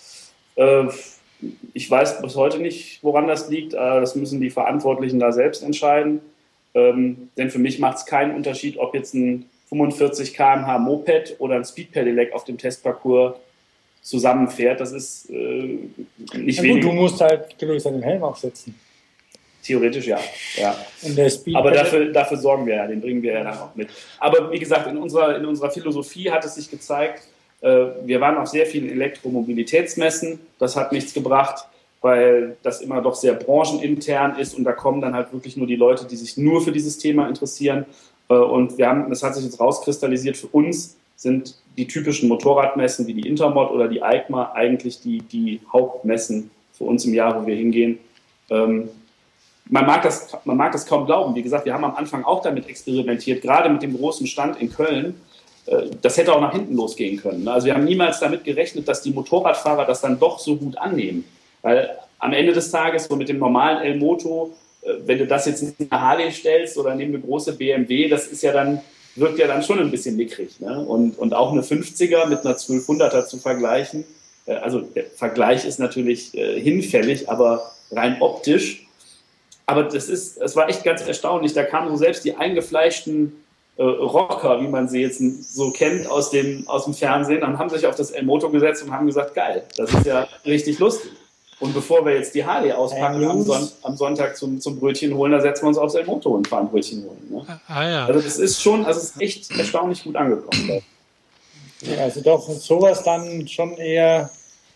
Ich weiß bis heute nicht, woran das liegt. Das müssen die Verantwortlichen da selbst entscheiden. Denn für mich macht es keinen Unterschied, ob jetzt ein 45 km/h Moped oder ein Speed Pedelec auf dem Testparcours zusammenfährt. Das ist nicht wenig. Du musst halt den Helm aufsetzen. Theoretisch ja. Und der Speed aber dafür sorgen wir ja, den bringen wir ja dann auch mit. Aber wie gesagt, in unserer Philosophie hat es sich gezeigt, wir waren auf sehr vielen Elektromobilitätsmessen. Das hat nichts gebracht, weil das immer doch sehr branchenintern ist und da kommen dann halt wirklich nur die Leute, die sich nur für dieses Thema interessieren. Und das hat sich jetzt rauskristallisiert, für uns sind die typischen Motorradmessen wie die Intermod oder die EICMA eigentlich die Hauptmessen für uns im Jahr, wo wir hingehen. Man mag das kaum glauben. Wie gesagt, wir haben am Anfang auch damit experimentiert, gerade mit dem großen Stand in Köln. Das hätte auch nach hinten losgehen können. Also wir haben niemals damit gerechnet, dass die Motorradfahrer das dann doch so gut annehmen. Weil am Ende des Tages, so mit dem normalen El-Moto, wenn du das jetzt in eine Harley stellst oder neben eine große BMW, das ist wirkt ja dann schon ein bisschen mickrig. Ne? Und auch eine 50er mit einer 1200er zu vergleichen, also der Vergleich ist natürlich hinfällig, aber rein optisch. Aber es war echt ganz erstaunlich. Da kamen so selbst die eingefleischten Rocker, wie man sie jetzt so kennt aus dem Fernsehen, und haben sich auf das El-Moto gesetzt und haben gesagt, geil, das ist ja richtig lustig. Und bevor wir jetzt die Harley auspacken am Sonntag zum Brötchen holen, da setzen wir uns aufs El-Moto und fahren Brötchen holen. Ne? Ja. Also das ist echt erstaunlich gut angekommen. Ja, also doch sowas dann schon eher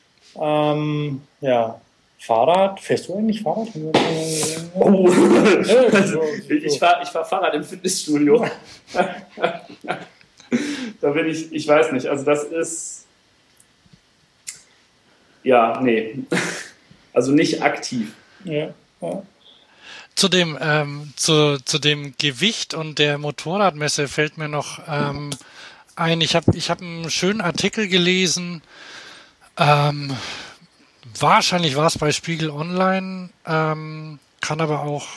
Fahrrad. Fährst du eigentlich Fahrrad? Oh. Ich fahr Fahrrad im Fitnessstudio. Da bin ich weiß nicht, also das ist also nicht aktiv. Ja. Zu dem Gewicht und der Motorradmesse fällt mir noch ein, ich hab einen schönen Artikel gelesen, wahrscheinlich war es bei Spiegel Online, kann aber auch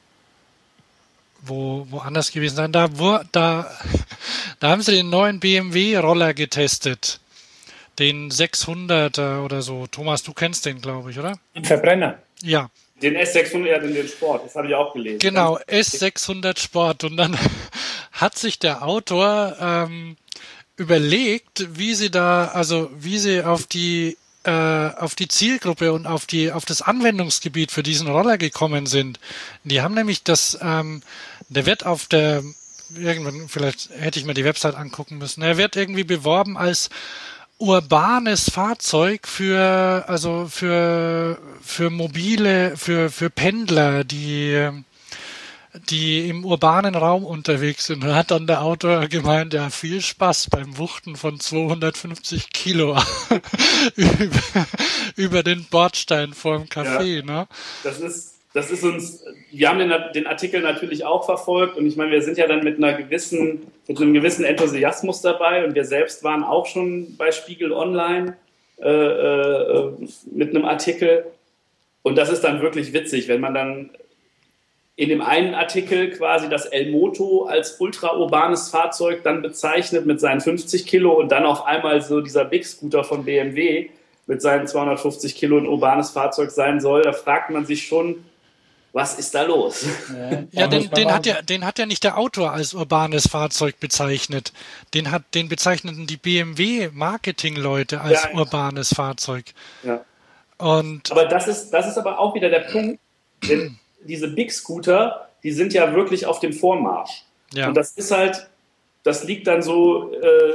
woanders gewesen sein. Da haben sie den neuen BMW-Roller getestet. Den 600er oder so. Thomas, du kennst den, glaube ich, oder? Ein Verbrenner. Ja, Den S600, den Sport, das habe ich auch gelesen. Genau, S600 Sport. Und dann hat sich der Autor überlegt, wie sie auf die Zielgruppe und auf das Anwendungsgebiet für diesen Roller gekommen sind. Die haben nämlich der wird irgendwann, vielleicht hätte ich mir die Website angucken müssen, er wird irgendwie beworben als urbanes Fahrzeug für mobile, für Pendler, die im urbanen Raum unterwegs sind. Und hat dann der Autor gemeint, ja, viel Spaß beim Wuchten von 250 Kilo über den Bordstein vorm Café. Ja, ne? Das ist uns, wir haben den Artikel natürlich auch verfolgt und ich meine, wir sind ja dann mit einem gewissen Enthusiasmus dabei und wir selbst waren auch schon bei Spiegel Online mit einem Artikel und das ist dann wirklich witzig, wenn man dann in dem einen Artikel quasi das Elmoto als ultraurbanes Fahrzeug dann bezeichnet mit seinen 50 Kilo und dann auf einmal so dieser Big Scooter von BMW mit seinen 250 Kilo ein urbanes Fahrzeug sein soll, da fragt man sich schon, was ist da los? Ja, den hat ja nicht der Autor als urbanes Fahrzeug bezeichnet. Den bezeichneten die BMW-Marketing-Leute als urbanes Fahrzeug. Ja. Aber das ist aber auch wieder der Punkt, denn diese Big Scooter, die sind ja wirklich auf dem Vormarsch. Ja. Und das liegt dann so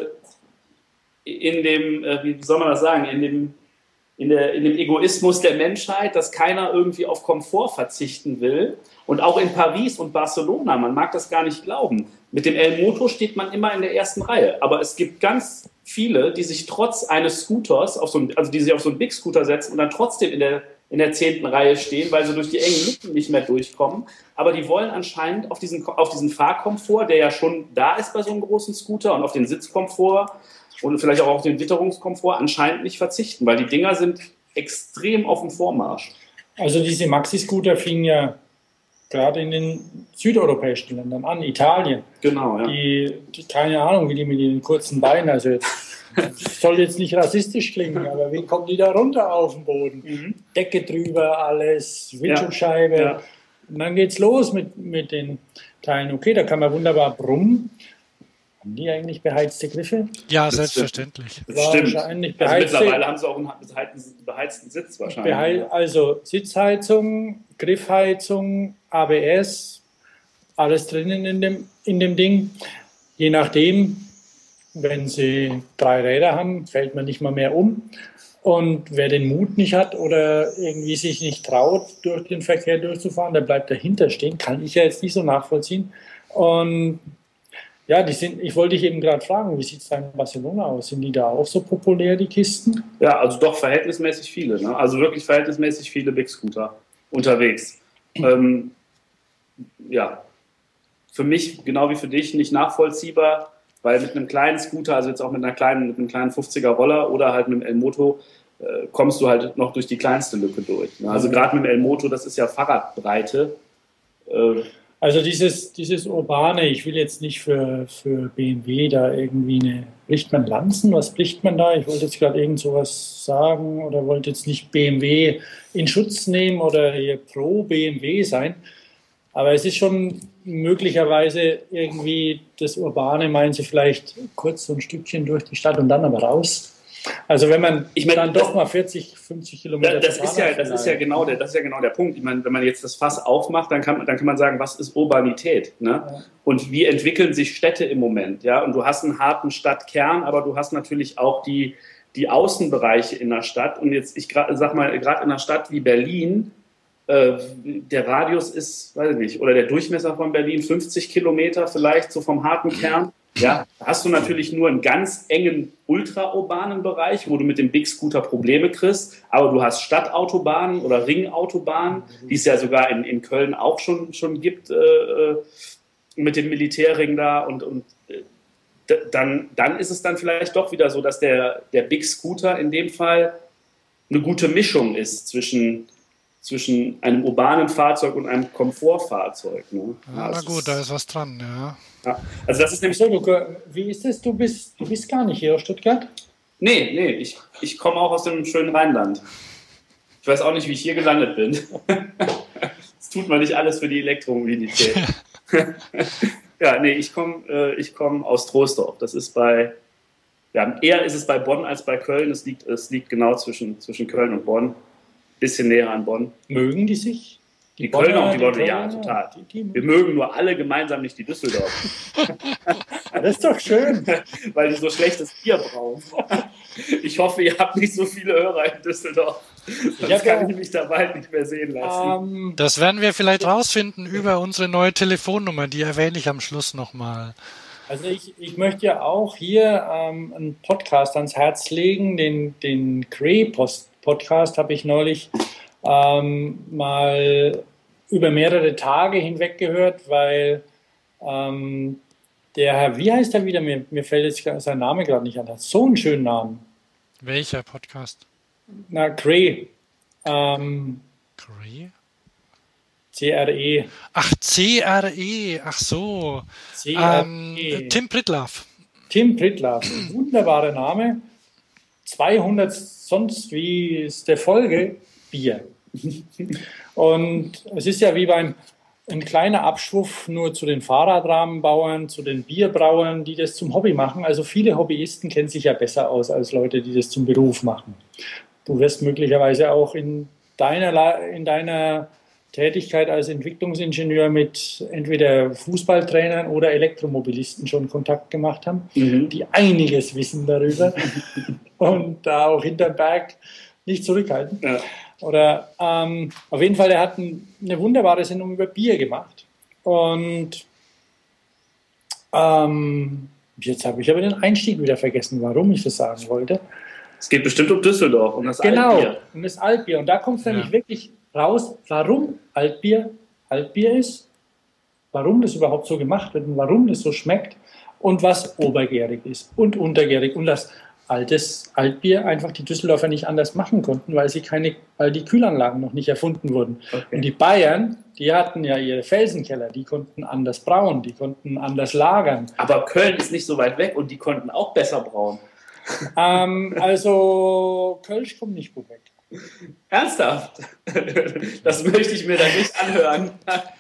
in dem, wie soll man das sagen, in dem Egoismus der Menschheit, dass keiner irgendwie auf Komfort verzichten will. Und auch in Paris und Barcelona, man mag das gar nicht glauben, mit dem Elmoto steht man immer in der ersten Reihe. Aber es gibt ganz viele, die sich trotz eines Scooters, die sich auf so einen Big Scooter setzen und dann trotzdem in der 10. Reihe stehen, weil sie durch die engen Lücken nicht mehr durchkommen. Aber die wollen anscheinend auf diesen Fahrkomfort, der ja schon da ist bei so einem großen Scooter, und auf den Sitzkomfort und vielleicht auch auf den Witterungskomfort anscheinend nicht verzichten, weil die Dinger sind extrem auf dem Vormarsch. Also diese Maxi-Scooter fingen ja gerade in den südeuropäischen Ländern an, Italien. Genau, ja. Die keine Ahnung, wie die mit den kurzen Beinen, also soll jetzt nicht rassistisch klingen, aber wie kommen die da runter auf den Boden? Mhm. Decke drüber, alles, Windschutzscheibe. Ja. Und dann geht's los mit den Teilen. Okay, da kann man wunderbar brummen. Haben die eigentlich beheizte Griffe? Ja, das selbstverständlich. Das stimmt. Wahrscheinlich beheizte, also mittlerweile haben sie auch einen beheizten Sitz wahrscheinlich. Also Sitzheizung, Griffheizung, ABS, alles drinnen in dem Ding. Je nachdem, wenn sie 3 Räder haben, fällt man nicht mal mehr um. Und wer den Mut nicht hat oder irgendwie sich nicht traut, durch den Verkehr durchzufahren, der bleibt dahinter stehen. Kann ich ja jetzt nicht so nachvollziehen. Und ja, ich wollte dich eben gerade fragen, wie sieht es da in Barcelona aus? Sind die da auch so populär, die Kisten? Ja, also doch verhältnismäßig viele. Ne? Also wirklich verhältnismäßig viele Big Scooter unterwegs. Ja, für mich, genau wie für dich, nicht nachvollziehbar, weil mit einem kleinen Scooter, also jetzt auch mit einem kleinen 50er Roller oder halt mit einem Elmoto, kommst du halt noch durch die kleinste Lücke durch. Ne? Also gerade mit dem Elmoto, das ist ja Fahrradbreite. Also dieses Urbane, ich will jetzt nicht für BMW da irgendwie bricht man Lanzen? Was bricht man da? Ich wollte jetzt gerade irgend sowas sagen oder wollte jetzt nicht BMW in Schutz nehmen oder hier pro BMW sein. Aber es ist schon möglicherweise irgendwie das Urbane, meinen Sie vielleicht kurz so ein Stückchen durch die Stadt und dann aber raus. Also wenn man dann doch mal 40, 50 Kilometer... Das ist ja genau der Punkt. Ich meine, wenn man jetzt das Fass aufmacht, dann kann man sagen, was ist Urbanität? Ne? Ja. Und wie entwickeln sich Städte im Moment? Ja? Und du hast einen harten Stadtkern, aber du hast natürlich auch die Außenbereiche in der Stadt. Und jetzt, sag mal, gerade in einer Stadt wie Berlin, der Radius ist, weiß ich nicht, oder der Durchmesser von Berlin 50 Kilometer vielleicht, so vom harten Kern. Ja, da hast du natürlich nur einen ganz engen ultraurbanen Bereich, wo du mit dem Big Scooter Probleme kriegst, aber du hast Stadtautobahnen oder Ringautobahnen, die es ja sogar in Köln auch schon gibt, mit dem Militärring da und dann ist es dann vielleicht doch wieder so, dass der Big Scooter in dem Fall eine gute Mischung ist zwischen einem urbanen Fahrzeug und einem Komfortfahrzeug. Ne? Ja, na gut, da ist was dran, ja. Ja, also das ist nämlich so, Luca, wie ist es? Du bist gar nicht hier aus Stuttgart? Nee, ich komme auch aus dem schönen Rheinland. Ich weiß auch nicht, wie ich hier gelandet bin. Das tut man nicht alles für die Elektromobilität. Ja, nee, ich komm aus Troisdorf. Das ist eher ist es bei Bonn als bei Köln. Es liegt genau zwischen Köln und Bonn. Bisschen näher an Bonn. Mögen die sich? Die Kölner und die Leute, ja, total. Wir mögen nur alle gemeinsam nicht die Düsseldorf. Das ist doch schön. Weil die so schlechtes Bier brauen. Ich hoffe, ihr habt nicht so viele Hörer in Düsseldorf. Sonst kann ich mich da bald nicht mehr sehen lassen. Das werden wir vielleicht rausfinden über unsere neue Telefonnummer. Die erwähne ich am Schluss nochmal. Also ich möchte ja auch hier einen Podcast ans Herz legen. Den Cray-Podcast habe ich neulich mal über mehrere Tage hinweg gehört, weil der Herr, wie heißt er wieder? Mir fällt jetzt sein Name gerade nicht an. Er hat so einen schönen Namen. Welcher Podcast? Na, Cray. Cray? C-R-E. Ach, C-R-E. Ach so. C-R-E. Tim Pritlove. Tim Pritlove. Wunderbarer Name. 200 sonst wie ist der Folge Bier. Und es ist ja wie ein kleiner Abschwuff nur zu den Fahrradrahmenbauern, zu den Bierbrauern, die das zum Hobby machen. Also viele Hobbyisten kennen sich ja besser aus als Leute, die das zum Beruf machen. Du wirst möglicherweise auch in deiner Tätigkeit als Entwicklungsingenieur mit entweder Fußballtrainern oder Elektromobilisten schon Kontakt gemacht haben, die einiges wissen darüber und da auch hinterm Berg nicht zurückhalten. Ja. Oder auf jeden Fall, er hat eine wunderbare Sendung über Bier gemacht. Und jetzt habe ich aber den Einstieg wieder vergessen, warum ich das sagen wollte. Es geht bestimmt um Düsseldorf, um das Altbier. Genau, um das Altbier. Und da kommt es nämlich wirklich raus, warum Altbier ist, warum das überhaupt so gemacht wird und warum das so schmeckt und was obergärig ist und untergärig. Und das Altbier einfach die Düsseldorfer nicht anders machen konnten, weil die Kühlanlagen noch nicht erfunden wurden. Okay. Und die Bayern, die hatten ja ihre Felsenkeller, die konnten anders brauen, die konnten anders lagern. Aber Köln ist nicht so weit weg und die konnten auch besser brauen. Also Kölsch kommt nicht gut weg. Ernsthaft? Das möchte ich mir da nicht anhören.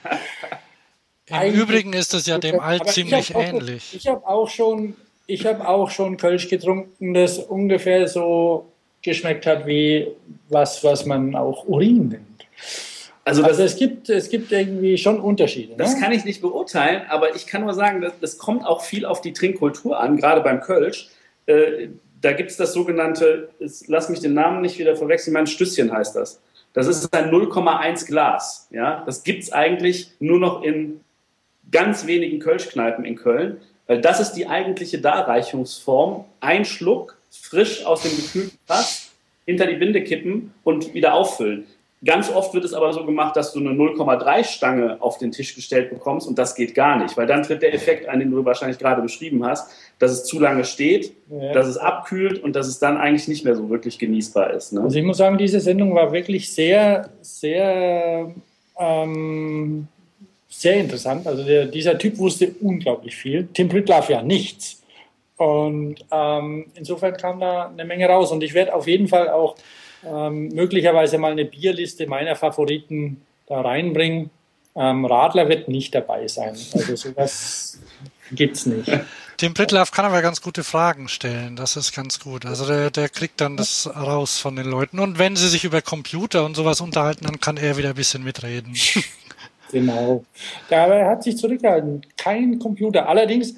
Im Übrigen ist es ja dem Alt ziemlich ähnlich. Ich habe auch schon Kölsch getrunken, das ungefähr so geschmeckt hat wie was man auch Urin nennt. Also es gibt irgendwie schon Unterschiede. Das kann ich nicht beurteilen, aber ich kann nur sagen, das kommt auch viel auf die Trinkkultur an, gerade beim Kölsch. Da gibt es das sogenannte, lass mich den Namen nicht wieder verwechseln, mein Stüsschen heißt das. Das ist ein 0,1 Glas. Ja? Das gibt es eigentlich nur noch in ganz wenigen Kölschkneipen in Köln, weil das ist die eigentliche Darreichungsform. Ein Schluck frisch aus dem gekühlten Fass, hinter die Binde kippen und wieder auffüllen. Ganz oft wird es aber so gemacht, dass du eine 0,3 Stange auf den Tisch gestellt bekommst und das geht gar nicht, weil dann tritt der Effekt ein, den du wahrscheinlich gerade beschrieben hast, dass es zu lange steht, dass es abkühlt und dass es dann eigentlich nicht mehr so wirklich genießbar ist. Ne? Also ich muss sagen, diese Sendung war wirklich sehr, sehr, sehr interessant. Also dieser Typ wusste unglaublich viel. Tim Pritlove ja nichts. Und insofern kam da eine Menge raus. Und ich werde auf jeden Fall auch möglicherweise mal eine Bierliste meiner Favoriten da reinbringen. Radler wird nicht dabei sein. Also sowas gibt's nicht. Tim Pritlove kann aber ganz gute Fragen stellen. Das ist ganz gut. Also der kriegt dann das raus von den Leuten. Und wenn sie sich über Computer und sowas unterhalten, dann kann er wieder ein bisschen mitreden. Genau. Er hat sich zurückgehalten. Kein Computer. Allerdings,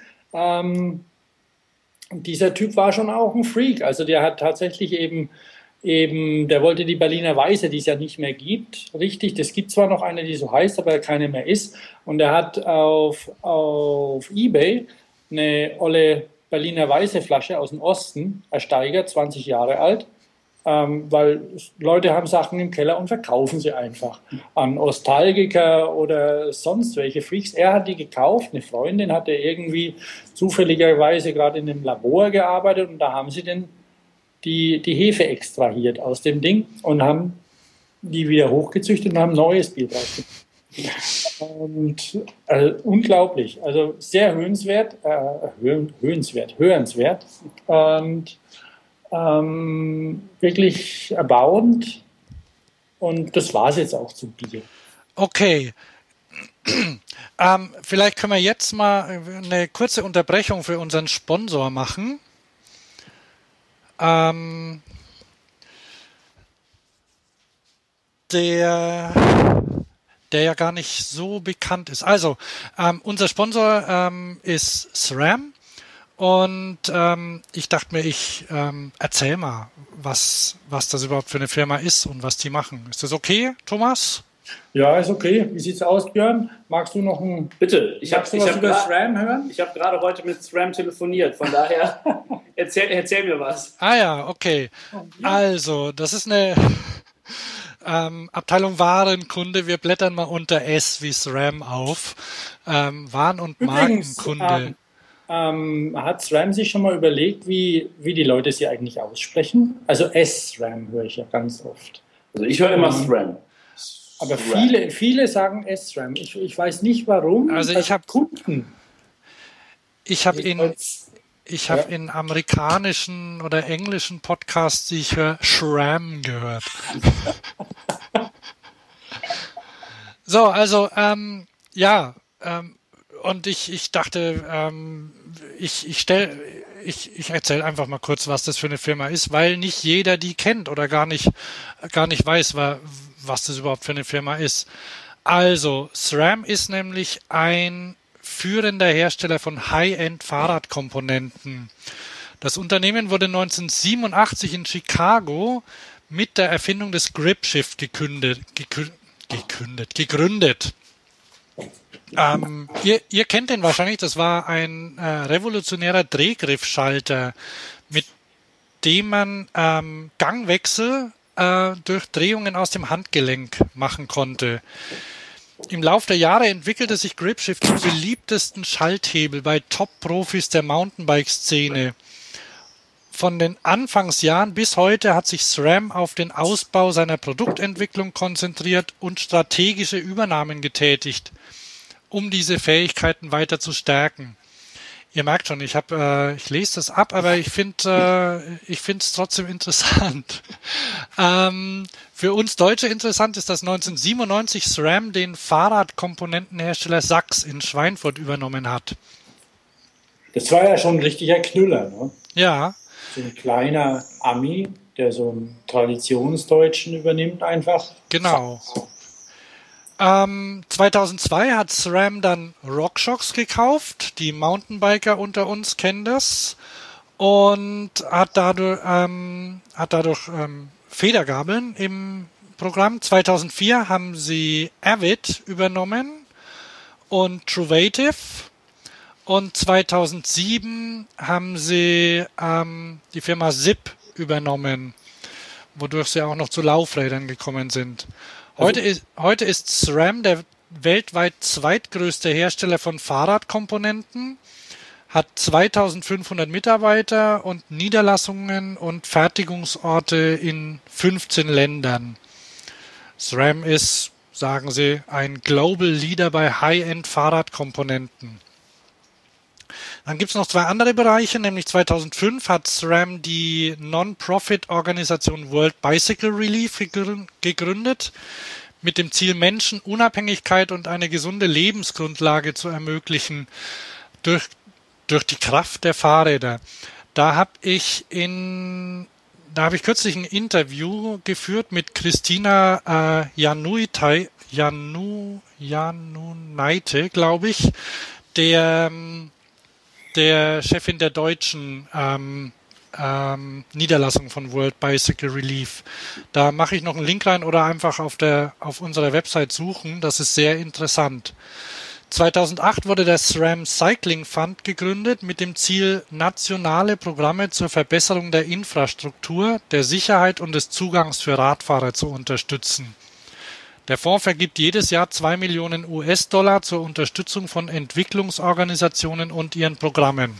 dieser Typ war schon auch ein Freak. Also der hat tatsächlich eben, der wollte die Berliner Weisse, die es ja nicht mehr gibt, richtig, das gibt zwar noch eine, die so heißt, aber keine mehr ist, und er hat auf eBay eine olle Berliner Weisse Flasche aus dem Osten ersteigert, 20 Jahre alt, weil Leute haben Sachen im Keller und verkaufen sie einfach an Nostalgiker oder sonst welche Freaks. Er hat die gekauft, eine Freundin hatte irgendwie zufälligerweise gerade in einem Labor gearbeitet und da haben sie die Hefe extrahiert aus dem Ding und haben die wieder hochgezüchtet und haben neues Bier draus gemacht. Und unglaublich, also sehr hörenswert und wirklich erbauend, Und das war es jetzt auch zu Bier. Okay. Vielleicht können wir jetzt mal eine kurze Unterbrechung für unseren Sponsor machen. Der ja gar nicht so bekannt ist. Also, unser Sponsor ist SRAM und ich dachte mir, ich erzähl mal, was das überhaupt für eine Firma ist und was die machen. Ist das okay, Thomas? Ja, ist okay. Wie sieht's aus, Björn? Magst du noch ein... Bitte, ich habe über SRAM hören? Ich habe gerade heute mit SRAM telefoniert, von daher erzähl mir was. Ah ja, okay. Also, das ist eine Abteilung Warenkunde. Wir blättern mal unter S wie SRAM auf. Waren- und Markenkunde. Hat SRAM sich schon mal überlegt, wie die Leute sie eigentlich aussprechen? Also SRAM höre ich ja ganz oft. Also ich höre immer SRAM. Aber viele sagen SRAM. Ich weiß nicht warum. Also ich habe Kunden. Ich habe in amerikanischen oder englischen Podcasts, die ich höre, SRAM gehört. So, also und ich dachte, ich erzähle einfach mal kurz, was das für eine Firma ist, weil nicht jeder die kennt oder gar nicht weiß, was das überhaupt für eine Firma ist. Also, SRAM ist nämlich ein führender Hersteller von High-End-Fahrradkomponenten. Das Unternehmen wurde 1987 in Chicago mit der Erfindung des Gripshift gegründet. Ihr kennt den wahrscheinlich, das war ein revolutionärer Drehgriffschalter, mit dem man Gangwechsel durch Drehungen aus dem Handgelenk machen konnte. Im Laufe der Jahre entwickelte sich Gripshift zum beliebtesten Schalthebel bei Top-Profis der Mountainbike-Szene. Von den Anfangsjahren bis heute hat sich SRAM auf den Ausbau seiner Produktentwicklung konzentriert und strategische Übernahmen getätigt, um diese Fähigkeiten weiter zu stärken. Ihr merkt schon, ich lese das ab, aber ich finde es trotzdem interessant. Für uns Deutsche interessant ist, dass 1997 SRAM den Fahrradkomponentenhersteller Sachs in Schweinfurt übernommen hat. Das war ja schon ein richtiger Knüller, ne? Ja. So ein kleiner Ami, der so einen Traditionsdeutschen übernimmt einfach. Genau. 2002 hat SRAM dann RockShox gekauft. Die Mountainbiker unter uns kennen das. Und hat dadurch Federgabeln im Programm. 2004 haben sie Avid übernommen und Truvative. Und 2007 haben sie die Firma Zip übernommen, wodurch sie auch noch zu Laufrädern gekommen sind. Heute ist SRAM der weltweit zweitgrößte Hersteller von Fahrradkomponenten, hat 2500 Mitarbeiter und Niederlassungen und Fertigungsorte in 15 Ländern. SRAM ist, sagen sie, ein Global Leader bei High-End-Fahrradkomponenten. Dann gibt es noch zwei andere Bereiche, nämlich 2005 hat SRAM die Non-Profit-Organisation World Bicycle Relief gegründet, mit dem Ziel, Menschen Unabhängigkeit und eine gesunde Lebensgrundlage zu ermöglichen durch die Kraft der Fahrräder. Da habe ich kürzlich ein Interview geführt mit Christina Janunaite, glaube ich, der Chefin der deutschen Niederlassung von World Bicycle Relief. Da mache ich noch einen Link rein oder einfach auf unserer Website suchen. Das ist sehr interessant. 2008 wurde der SRAM Cycling Fund gegründet mit dem Ziel, nationale Programme zur Verbesserung der Infrastruktur, der Sicherheit und des Zugangs für Radfahrer zu unterstützen. Der Fonds vergibt jedes Jahr 2 Millionen US-Dollar zur Unterstützung von Entwicklungsorganisationen und ihren Programmen.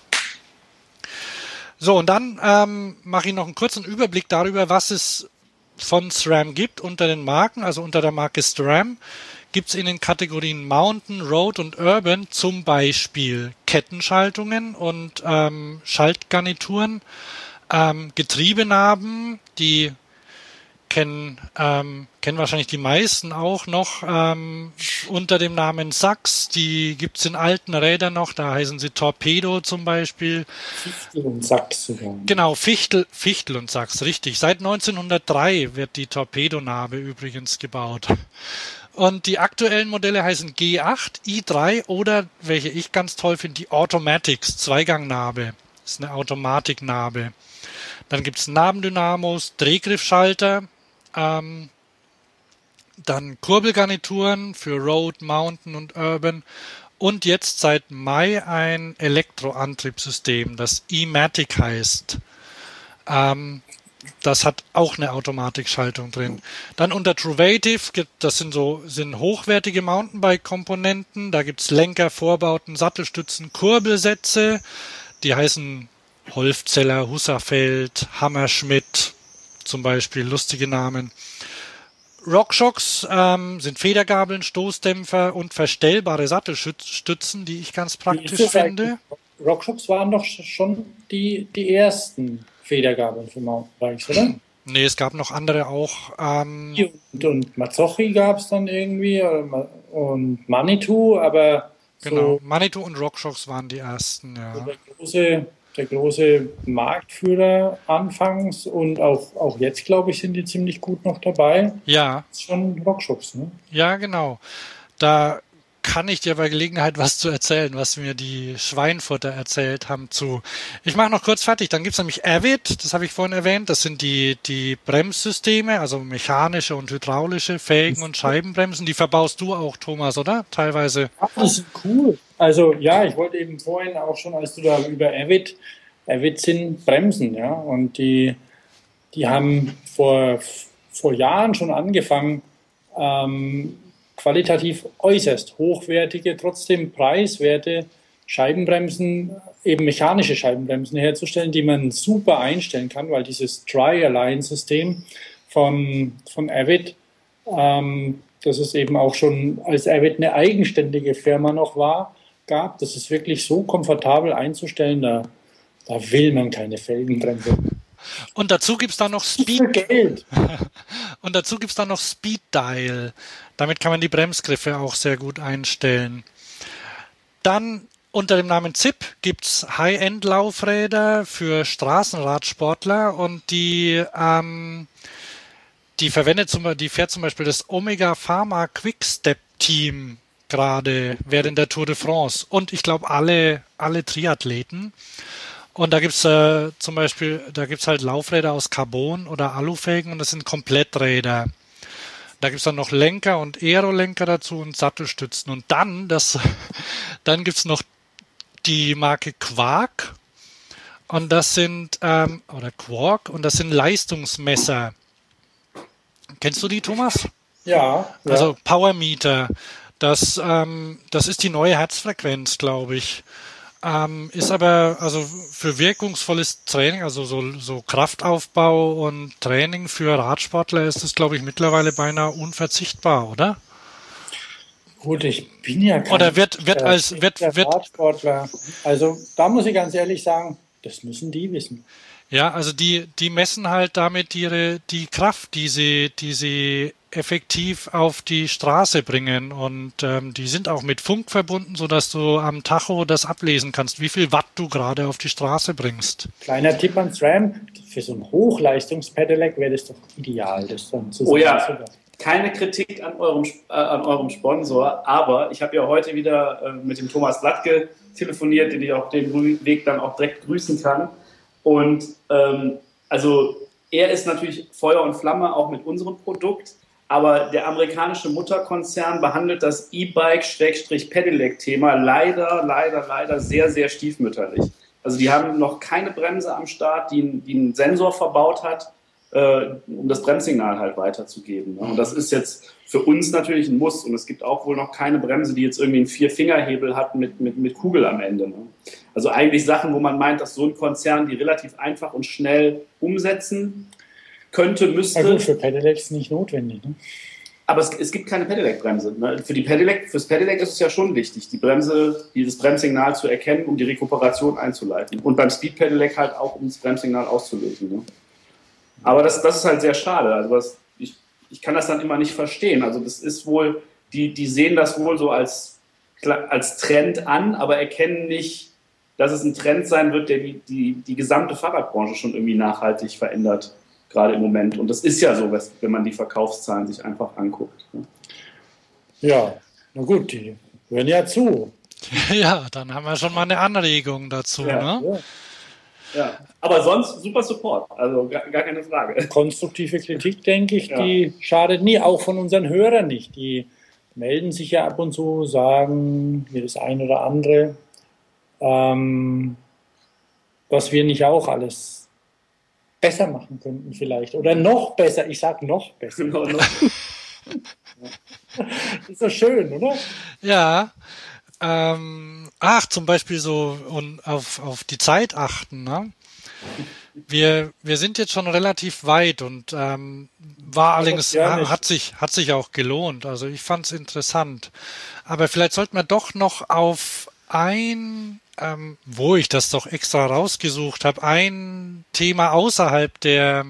So, und dann mache ich noch einen kurzen Überblick darüber, was es von SRAM gibt unter den Marken. Also unter der Marke SRAM gibt es in den Kategorien Mountain, Road und Urban zum Beispiel Kettenschaltungen und Schaltgarnituren, Getriebenaben, die kennen wahrscheinlich die meisten auch noch unter dem Namen Sachs. Die gibt's in alten Rädern noch, da heißen sie Torpedo zum Beispiel. Fichtel und Sachs sogar. Genau, Fichtel und Sachs, richtig. Seit 1903 wird die Torpedonabe übrigens gebaut. Und die aktuellen Modelle heißen G8, i3 oder, welche ich ganz toll finde, die Automatics, Zweigangnabe. Das ist eine Automatiknabe. Dann gibt's Nabendynamos, Drehgriffschalter, dann Kurbelgarnituren für Road, Mountain und Urban und jetzt seit Mai ein Elektroantriebssystem, das E-Matic heißt. Das hat auch eine Automatikschaltung drin. Dann unter Truvative, das sind hochwertige Mountainbike-Komponenten. Da gibt's Lenker, Vorbauten, Sattelstützen, Kurbelsätze. Die heißen Holfzeller, Husserfeld, Hammerschmidt zum Beispiel, lustige Namen. RockShox sind Federgabeln, Stoßdämpfer und verstellbare Sattelstützen, die ich ganz praktisch finde. RockShox waren doch schon die ersten Federgabeln für Mountainbikes, oder? Nee, es gab noch andere auch. Und Mazzocchi gab es dann irgendwie und Manitou, aber genau, Manitou und RockShox waren die ersten, ja. Der große Marktführer anfangs und auch jetzt, glaube ich, sind die ziemlich gut noch dabei. Ja. Das ist schon RockShox, ne? Ja, genau. Da kann ich dir bei Gelegenheit was zu erzählen, was mir die Schweinfurter erzählt haben zu. Ich mache noch kurz fertig. Dann gibt's nämlich Avid, das habe ich vorhin erwähnt. Das sind die Bremssysteme, also mechanische und hydraulische, Felgen- und Scheibenbremsen. Die verbaust du auch, Thomas, oder? Teilweise. Ja, die sind cool. Also ja, ich wollte eben vorhin auch schon, als du da über Avid sind Bremsen, ja. Und die haben vor Jahren schon angefangen, qualitativ äußerst hochwertige, trotzdem preiswerte Scheibenbremsen, eben mechanische Scheibenbremsen herzustellen, die man super einstellen kann, weil dieses Tri-Align-System von Avid, das es eben auch schon als Avid eine eigenständige Firma noch gab, das ist wirklich so komfortabel einzustellen, da will man keine Felgenbremse. Und dazu gibt's da noch Geld. Und dazu gibt's da noch Speed Dial. Damit kann man die Bremsgriffe auch sehr gut einstellen. Dann unter dem Namen ZIP gibt's High-End-Laufräder für Straßenradsportler und die fährt zum Beispiel das Omega Pharma Quick-Step Team gerade während der Tour de France und ich glaube alle Triathleten. Und da gibt's zum Beispiel, halt Laufräder aus Carbon oder Alufelgen und das sind Kompletträder. Da gibt's dann noch Lenker und Aerolenker dazu und Sattelstützen. Und dann gibt's noch die Marke Quark und das sind oder Quark und das sind Leistungsmesser. Kennst du die, Thomas? Ja. Also Powermeter. Das ist die neue Herzfrequenz, glaube ich. Ist aber also für wirkungsvolles Training, also so Kraftaufbau und Training für Radsportler ist es, glaube ich, mittlerweile beinahe unverzichtbar, oder? Gut, ich bin ja kein oder wird Radsportler. Also da muss ich ganz ehrlich sagen, das müssen die wissen. Ja, also die messen halt damit die Kraft, die sie effektiv auf die Straße bringen und die sind auch mit Funk verbunden, sodass du am Tacho das ablesen kannst, wie viel Watt du gerade auf die Straße bringst. Kleiner Tipp ans RAM, für so ein Hochleistungs-Pedelec wäre das doch ideal, das dann zu sagen. Keine Kritik an eurem Sponsor, aber ich habe ja heute wieder mit dem Thomas Blattke telefoniert, den ich auf dem Weg dann auch direkt grüßen kann. Und also er ist natürlich Feuer und Flamme auch mit unserem Produkt, aber der amerikanische Mutterkonzern behandelt das E-Bike-Pedelec-Thema leider sehr, sehr stiefmütterlich. Also die haben noch keine Bremse am Start, die einen Sensor verbaut hat, um das Bremssignal halt weiterzugeben. Und das ist jetzt für uns natürlich ein Muss. Und es gibt auch wohl noch keine Bremse, die jetzt irgendwie einen 4-Fingerhebel hat mit Kugel am Ende. Also eigentlich Sachen, wo man meint, dass so ein Konzern die relativ einfach und schnell umsetzen müsste. Ja gut, für Pedelecs nicht notwendig. Ne? Aber es gibt keine Pedelec-Bremse. Ne? Fürs Pedelec ist es ja schon wichtig, dieses Bremssignal zu erkennen, um die Rekuperation einzuleiten. Und beim Speed-Pedelec halt auch, um das Bremssignal auszulösen. Ne? Aber das ist halt sehr schade. Also ich kann das dann immer nicht verstehen. Also das ist wohl, die sehen das wohl so als Trend an, aber erkennen nicht, dass es ein Trend sein wird, der die gesamte Fahrradbranche schon irgendwie nachhaltig verändert, gerade im Moment. Und das ist ja so, wenn man die Verkaufszahlen sich einfach anguckt. Ne? Ja, na gut, die hören ja zu. Ja, dann haben wir schon mal eine Anregung dazu. Ja, ne? Ja. Aber sonst super Support, also gar keine Frage. Konstruktive Kritik, denke ich, die schadet nie, auch von unseren Hörern nicht. Die melden sich ja ab und zu, sagen mir das ein oder andere, was wir nicht auch alles besser machen könnten vielleicht. Oder noch besser, ich sage noch besser. Genau, noch. Ist doch schön, oder? Ja. Zum Beispiel so und auf die Zeit achten. Ne? Wir sind jetzt schon relativ weit und war allerdings hat sich auch gelohnt. Also ich fand es interessant. Aber vielleicht sollten wir doch noch auf wo ich das doch extra rausgesucht habe, ein Thema außerhalb der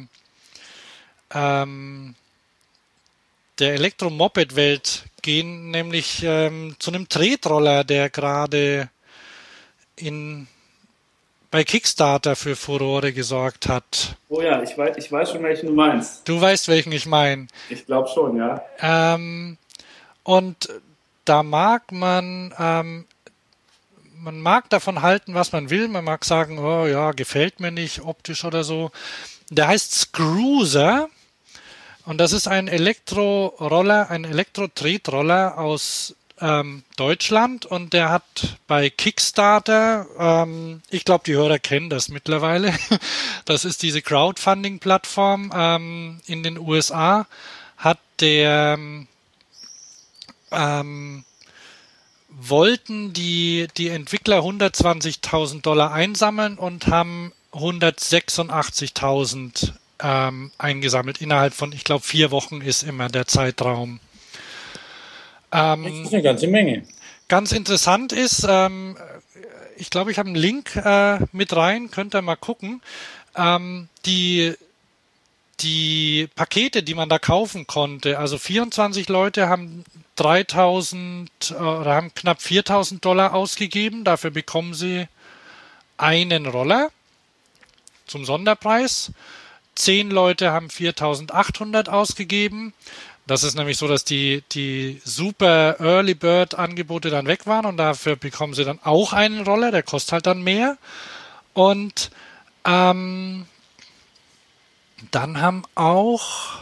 Elektromoped-Welt gehen, nämlich zu einem Tretroller, der gerade bei Kickstarter für Furore gesorgt hat. Oh ja, ich weiß schon, welchen du meinst. Du weißt, welchen ich meine. Ich glaube schon, ja. Und da mag man mag davon halten, was man will. Man mag sagen, oh ja, gefällt mir nicht optisch oder so. Der heißt Scruiser. Und das ist ein Elektro-Tretroller aus Deutschland und der hat bei Kickstarter, ich glaube, die Hörer kennen das mittlerweile, das ist diese Crowdfunding-Plattform in den USA, hat wollten die Entwickler $120.000 einsammeln und haben 186.000 eingesammelt. Innerhalb von, ich glaube, 4 Wochen ist immer der Zeitraum. Das ist eine ganze Menge. Ganz interessant ist, ich glaube, ich habe einen Link mit rein, könnt ihr mal gucken. Die Pakete, die man da kaufen konnte, also 24 Leute haben 3.000 oder haben knapp $4.000 ausgegeben. Dafür bekommen sie einen Roller zum Sonderpreis. 10 Leute haben 4.800 ausgegeben. Das ist nämlich so, dass die super Early Bird Angebote dann weg waren und dafür bekommen sie dann auch einen Roller, der kostet halt dann mehr. Und dann haben auch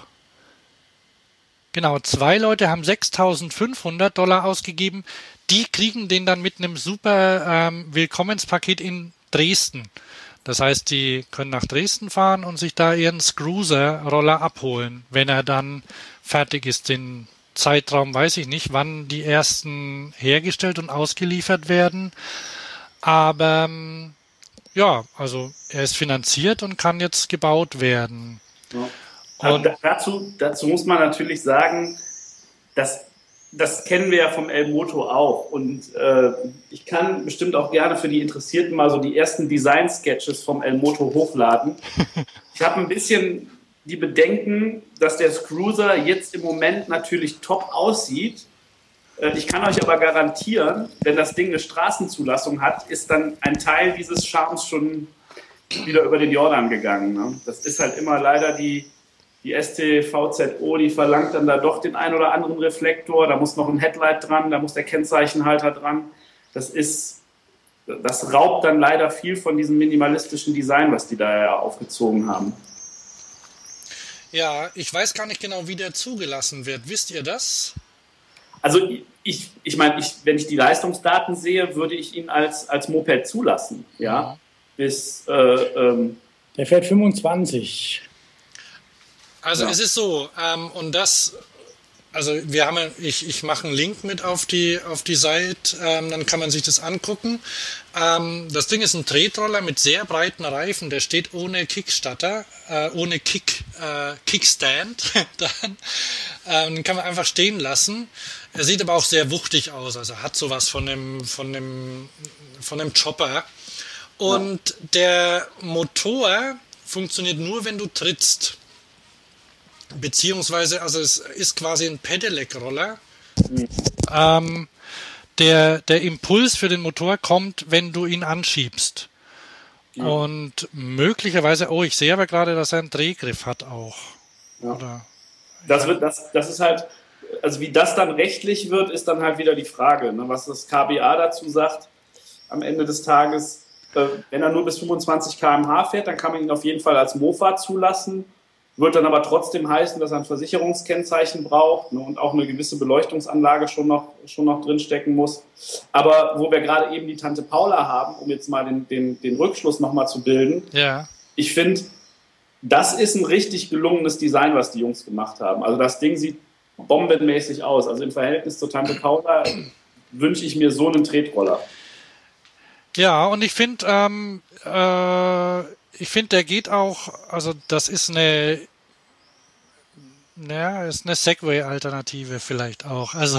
2 Leute haben $6.500 ausgegeben. Die kriegen den dann mit einem super Willkommenspaket in Dresden. Das heißt, die können nach Dresden fahren und sich da ihren Scruiser-Roller abholen, wenn er dann fertig ist. Den Zeitraum weiß ich nicht, wann die ersten hergestellt und ausgeliefert werden. Aber ja, also er ist finanziert und kann jetzt gebaut werden. Ja. Und dazu muss man natürlich sagen, das kennen wir ja vom El-Moto auch. Und ich kann bestimmt auch gerne für die Interessierten mal so die ersten Design-Sketches vom El-Moto hochladen. Ich habe ein bisschen die Bedenken, dass der Scruiser jetzt im Moment natürlich top aussieht. Ich kann euch aber garantieren, wenn das Ding eine Straßenzulassung hat, ist dann ein Teil dieses Charmes schon wieder über den Jordan gegangen. Ne? Das ist halt immer leider die STVZO, die verlangt dann da doch den einen oder anderen Reflektor, da muss noch ein Headlight dran, da muss der Kennzeichenhalter dran. Das raubt dann leider viel von diesem minimalistischen Design, was die da ja aufgezogen haben. Ja, ich weiß gar nicht genau, wie der zugelassen wird. Wisst ihr das? Also ich meine, wenn ich die Leistungsdaten sehe, würde ich ihn als Moped zulassen. Ja, bis der fährt 25. Also es ist so, und das, also ich mache einen Link mit auf die Seite, dann kann man sich das angucken. Das Ding ist ein Tretroller mit sehr breiten Reifen, der steht ohne Kickstarter, ohne Kickstand, den kann man einfach stehen lassen. Er sieht aber auch sehr wuchtig aus, also hat sowas von einem Chopper. Und der Motor funktioniert nur, wenn du trittst. beziehungsweise, also es ist quasi ein Pedelec-Roller. Der Impuls für den Motor kommt, wenn du ihn anschiebst. Ja. Und möglicherweise, ich sehe aber gerade, dass er einen Drehgriff hat auch. Ja. Oder, das ist halt, also wie das dann rechtlich wird, ist dann halt wieder die Frage, ne, was das KBA dazu sagt am Ende des Tages. Wenn er nur bis 25 km/h fährt, dann kann man ihn auf jeden Fall als Mofa zulassen. Wird dann aber trotzdem heißen, dass er ein Versicherungskennzeichen braucht, ne, und auch eine gewisse Beleuchtungsanlage schon noch drinstecken muss. Aber wo wir gerade eben die Tante Paula haben, um jetzt mal den Rückschluss nochmal zu bilden, ja. Ich finde, das ist ein richtig gelungenes Design, was die Jungs gemacht haben. Also das Ding sieht bombenmäßig aus. Also im Verhältnis zur Tante Paula wünsche ich mir so einen Tretroller. Ja, und ich finde, der geht auch, also das ist eine Segway-Alternative vielleicht auch. Also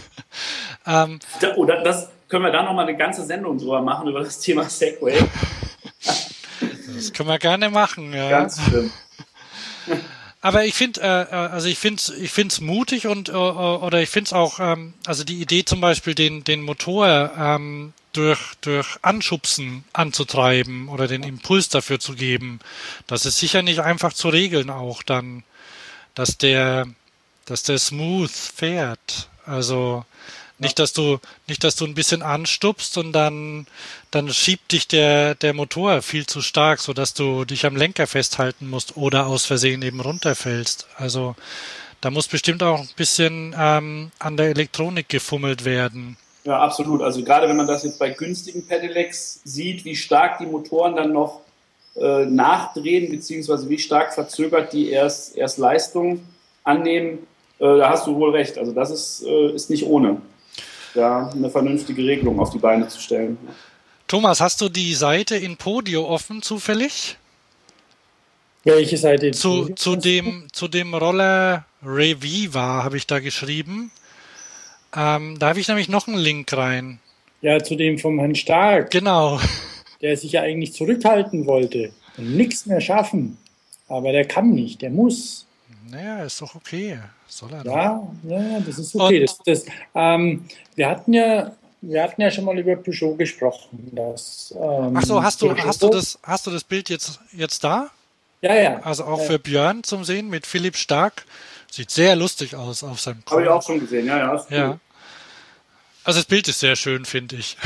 oder das können wir da nochmal eine ganze Sendung drüber machen, über das Thema Segway. Das können wir gerne machen, ja. Ganz schlimm. Aber ich finde, ich finde es mutig und oder ich finde es auch, also die Idee zum Beispiel, den Motor durch Anschubsen anzutreiben oder den Impuls dafür zu geben, das ist sicher nicht einfach zu regeln auch dann, dass der smooth fährt. Also nicht, dass du ein bisschen anstupst und dann schiebt dich der Motor viel zu stark, sodass du dich am Lenker festhalten musst oder aus Versehen eben runterfällst. Also da muss bestimmt auch ein bisschen an der Elektronik gefummelt werden. Ja, absolut. Also gerade wenn man das jetzt bei günstigen Pedelecs sieht, wie stark die Motoren dann noch nachdrehen, beziehungsweise wie stark verzögert die erst Leistung annehmen, da hast du wohl recht. Also das ist nicht ohne, da eine vernünftige Regelung auf die Beine zu stellen. Thomas, hast du die Seite in Podio offen zufällig? Welche Seite? Zu dem Roller Reviva habe ich da geschrieben. Da habe ich nämlich noch einen Link rein. Ja, zu dem vom Herrn Stark. Genau. Der sich ja eigentlich zurückhalten wollte und nichts mehr schaffen. Aber der kann nicht, der muss. Naja, ist doch okay. Soll er doch. Ja, das ist okay. Wir hatten ja schon mal über Peugeot gesprochen. Ach so, hast du das Bild jetzt da? Ja. Also auch für Björn zum Sehen mit Philipp Stark. Sieht sehr lustig aus auf seinem Kopf. Habe ich auch schon gesehen, ja. Ist cool. Ja. Also das Bild ist sehr schön, finde ich.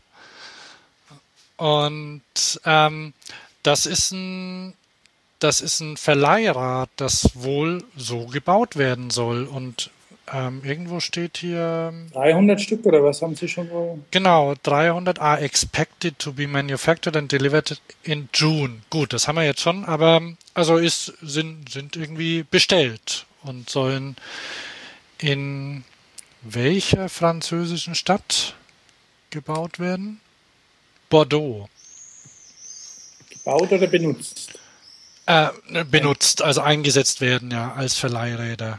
Und das ist ein Verleihrad, das wohl so gebaut werden soll. Und irgendwo steht hier 300 Stück oder was haben Sie schon so? Genau, 300 are expected to be manufactured and delivered in June. Gut, das haben wir jetzt schon, aber also sind irgendwie bestellt und sollen in welcher französischen Stadt gebaut werden? Bordeaux. Gebaut oder benutzt? Benutzt, also eingesetzt werden, ja, als Verleihräder.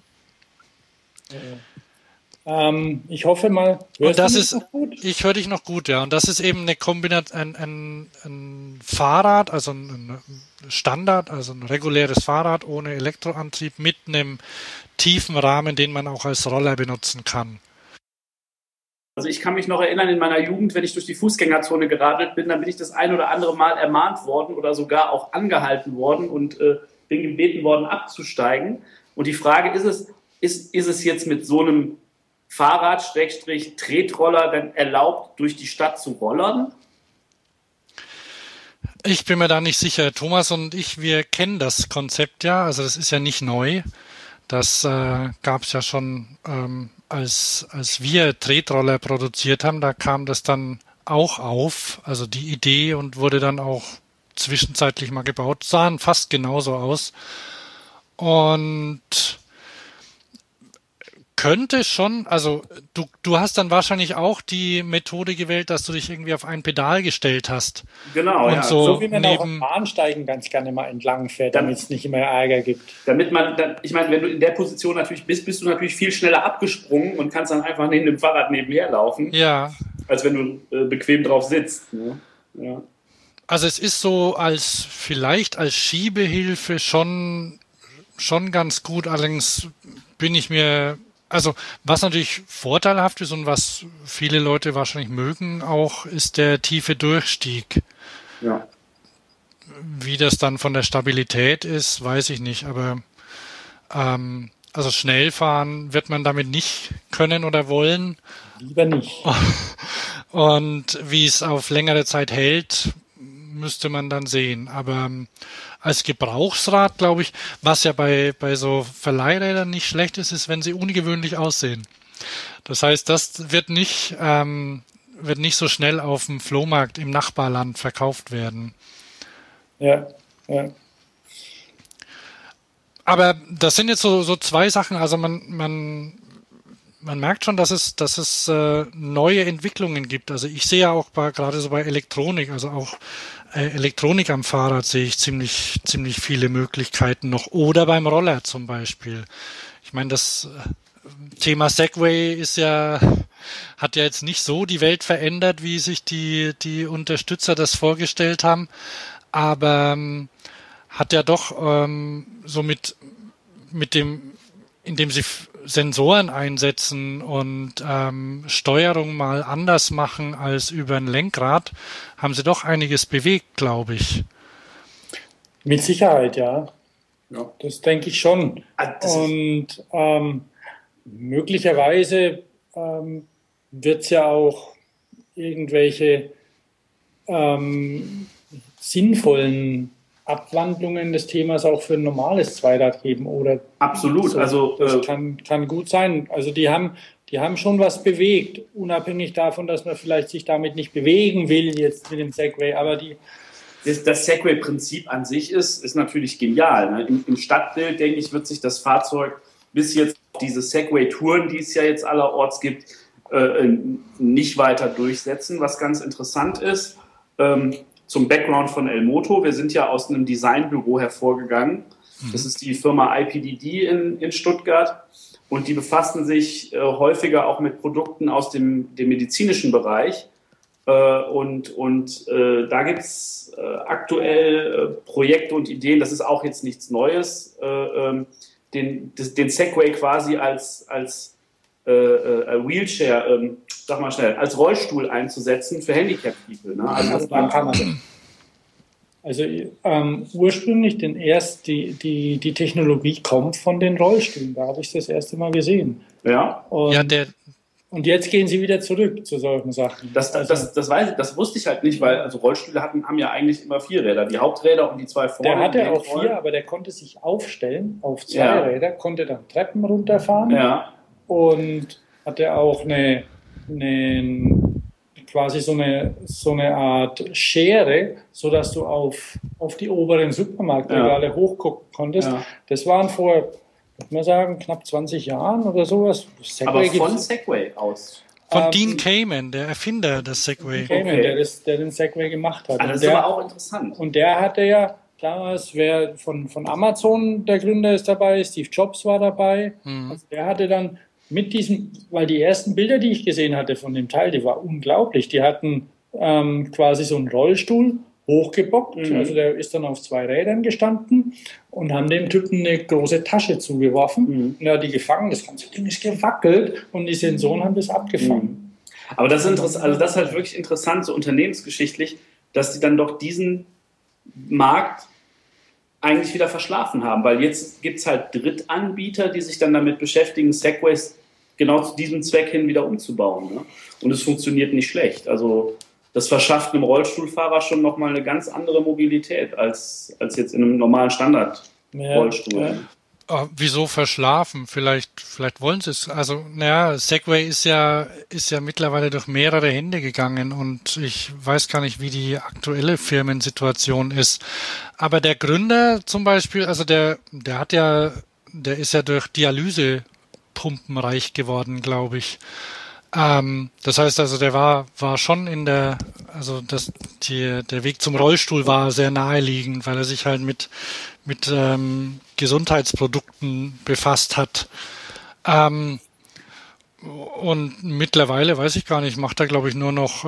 Ich hoffe mal. Und das ist, ich höre dich noch gut, ja. Und das ist eben eine Kombination, ein Fahrrad, also ein Standard, also ein reguläres Fahrrad ohne Elektroantrieb mit einem tiefen Rahmen, den man auch als Roller benutzen kann. Also ich kann mich noch erinnern, in meiner Jugend, wenn ich durch die Fußgängerzone geradelt bin, dann bin ich das ein oder andere Mal ermahnt worden oder sogar auch angehalten worden und bin gebeten worden, abzusteigen. Und die Frage ist es jetzt mit so einem Fahrrad-Tretroller dann erlaubt, durch die Stadt zu rollern? Ich bin mir da nicht sicher. Thomas und ich, wir kennen das Konzept ja, also das ist ja nicht neu. Das gab es ja schon, als wir Tretroller produziert haben, da kam das dann auch auf, also die Idee, und wurde dann auch zwischenzeitlich mal gebaut, sahen fast genauso aus. Und könnte schon, also du hast dann wahrscheinlich auch die Methode gewählt, dass du dich irgendwie auf ein Pedal gestellt hast. Genau, und ja. So wie man auch am Bahnsteigen ganz gerne mal entlang fährt, damit es nicht immer Ärger gibt. Damit ich meine, wenn du in der Position natürlich bist du natürlich viel schneller abgesprungen und kannst dann einfach neben dem Fahrrad nebenher laufen. Ja. Als wenn du bequem drauf sitzt. Ne? Ja. Also es ist so vielleicht als Schiebehilfe schon schon ganz gut, allerdings bin ich mir, also was natürlich vorteilhaft ist und was viele Leute wahrscheinlich mögen auch, ist der tiefe Durchstieg. Ja. Wie das dann von der Stabilität ist, weiß ich nicht, aber also schnell fahren wird man damit nicht können oder wollen. Lieber nicht. Und wie es auf längere Zeit hält, müsste man dann sehen. Aber als Gebrauchsrad, glaube ich, was ja bei so Verleihrädern nicht schlecht ist, ist, wenn sie ungewöhnlich aussehen. Das heißt, das wird nicht so schnell auf dem Flohmarkt im Nachbarland verkauft werden. Ja. Aber das sind jetzt so zwei Sachen. Also man merkt schon, dass es neue Entwicklungen gibt. Also ich sehe ja auch gerade so bei Elektronik, also auch Elektronik am Fahrrad sehe ich ziemlich viele Möglichkeiten noch. Oder beim Roller zum Beispiel. Ich meine, das Thema Segway hat ja jetzt nicht so die Welt verändert, wie sich die Unterstützer das vorgestellt haben. Aber hat ja doch so indem sie Sensoren einsetzen und Steuerung mal anders machen als über ein Lenkrad, haben sie doch einiges bewegt, glaube ich. Mit Sicherheit, ja. Das denke ich schon. Und möglicherweise wird es ja auch irgendwelche sinnvollen Abwandlungen des Themas auch für ein normales Zweirad geben, oder? Absolut. So, also das kann gut sein. Also die haben schon was bewegt, unabhängig davon, dass man vielleicht sich damit nicht bewegen will jetzt mit dem Segway. Aber das Segway-Prinzip an sich ist natürlich genial. Ne? Im Stadtbild, denke ich, wird sich das Fahrzeug bis jetzt diese Segway-Touren, die es ja jetzt allerorts gibt, nicht weiter durchsetzen. Was ganz interessant ist, zum Background von Elmoto. Wir sind ja aus einem Designbüro hervorgegangen. Das ist die Firma IPDD in Stuttgart. Und die befassen sich häufiger auch mit Produkten aus dem medizinischen Bereich. Und da gibt es aktuell Projekte und Ideen, das ist auch jetzt nichts Neues, den Segway quasi als Wheelchair, sag mal schnell, als Rollstuhl einzusetzen für Handicapped-People. Ne? Also ursprünglich die Technologie kommt von den Rollstühlen. Da habe ich das erste Mal gesehen. Ja. Und jetzt gehen sie wieder zurück zu solchen Sachen. Das wusste ich halt nicht, weil also Rollstühle haben ja eigentlich immer 4 Räder. Die Haupträder und die 2 vorne. Der hatte auch 4, aber der konnte sich aufstellen auf 2 Räder, konnte dann Treppen runterfahren. Ja. Und hatte auch quasi so eine Art Schere, sodass du auf die oberen Supermarktregale hochgucken konntest. Ja. Das waren vor, würde man sagen, knapp 20 Jahren oder sowas. Aber von Segway aus? Von Dean Kamen, der Erfinder des Segway. Dean Kamen, der den Segway gemacht hat. Also das ist aber auch interessant. Und der hatte ja damals, wer von Amazon der Gründer ist dabei, Steve Jobs war dabei. Also der hatte dann mit diesem, weil die ersten Bilder, die ich gesehen hatte von dem Teil, die war unglaublich. Die hatten quasi so einen Rollstuhl hochgebockt, also der ist dann auf 2 Rädern gestanden und haben dem Typen eine große Tasche zugeworfen und er hat die gefangen, das ganze Ding ist gewackelt und die Sensoren haben das abgefangen. Aber das ist interessant, also das ist halt wirklich interessant, so unternehmensgeschichtlich, dass die dann doch diesen Markt eigentlich wieder verschlafen haben, weil jetzt gibt es halt Drittanbieter, die sich dann damit beschäftigen, Segways genau zu diesem Zweck hin wieder umzubauen. Ne? Und es funktioniert nicht schlecht. Also das verschafft einem Rollstuhlfahrer schon nochmal eine ganz andere Mobilität als jetzt in einem normalen Standard-Rollstuhl. Ja. Wieso verschlafen? Vielleicht wollen sie es. Also, Segway ist ja mittlerweile durch mehrere Hände gegangen und ich weiß gar nicht, wie die aktuelle Firmensituation ist. Aber der Gründer zum Beispiel, also der ist ja durch Dialysepumpen reich geworden, glaube ich. Das heißt also, der war schon der Weg zum Rollstuhl war sehr naheliegend, weil er sich halt mit Gesundheitsprodukten befasst hat. Und mittlerweile, weiß ich gar nicht, macht er, glaube ich, nur noch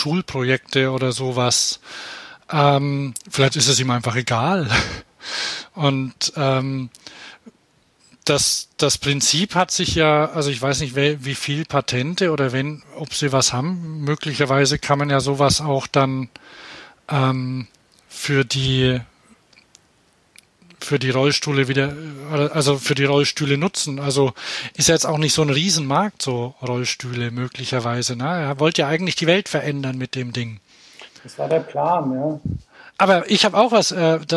Schulprojekte oder sowas. Vielleicht ist es ihm einfach egal. Und das Prinzip hat sich ja, also ich weiß nicht, wie viel Patente oder ob sie was haben. Möglicherweise kann man ja sowas auch dann für die Rollstühle also für die Rollstühle nutzen. Also ist jetzt auch nicht so ein Riesenmarkt, so Rollstühle möglicherweise. Ne? Er wollte ja eigentlich die Welt verändern mit dem Ding. Das war der Plan, ja. Aber ich habe auch was,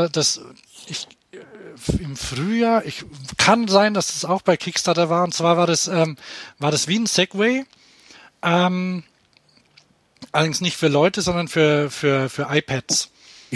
im Frühjahr, kann sein, dass das auch bei Kickstarter war, und zwar war das wie ein Segway, allerdings nicht für Leute, sondern für iPads.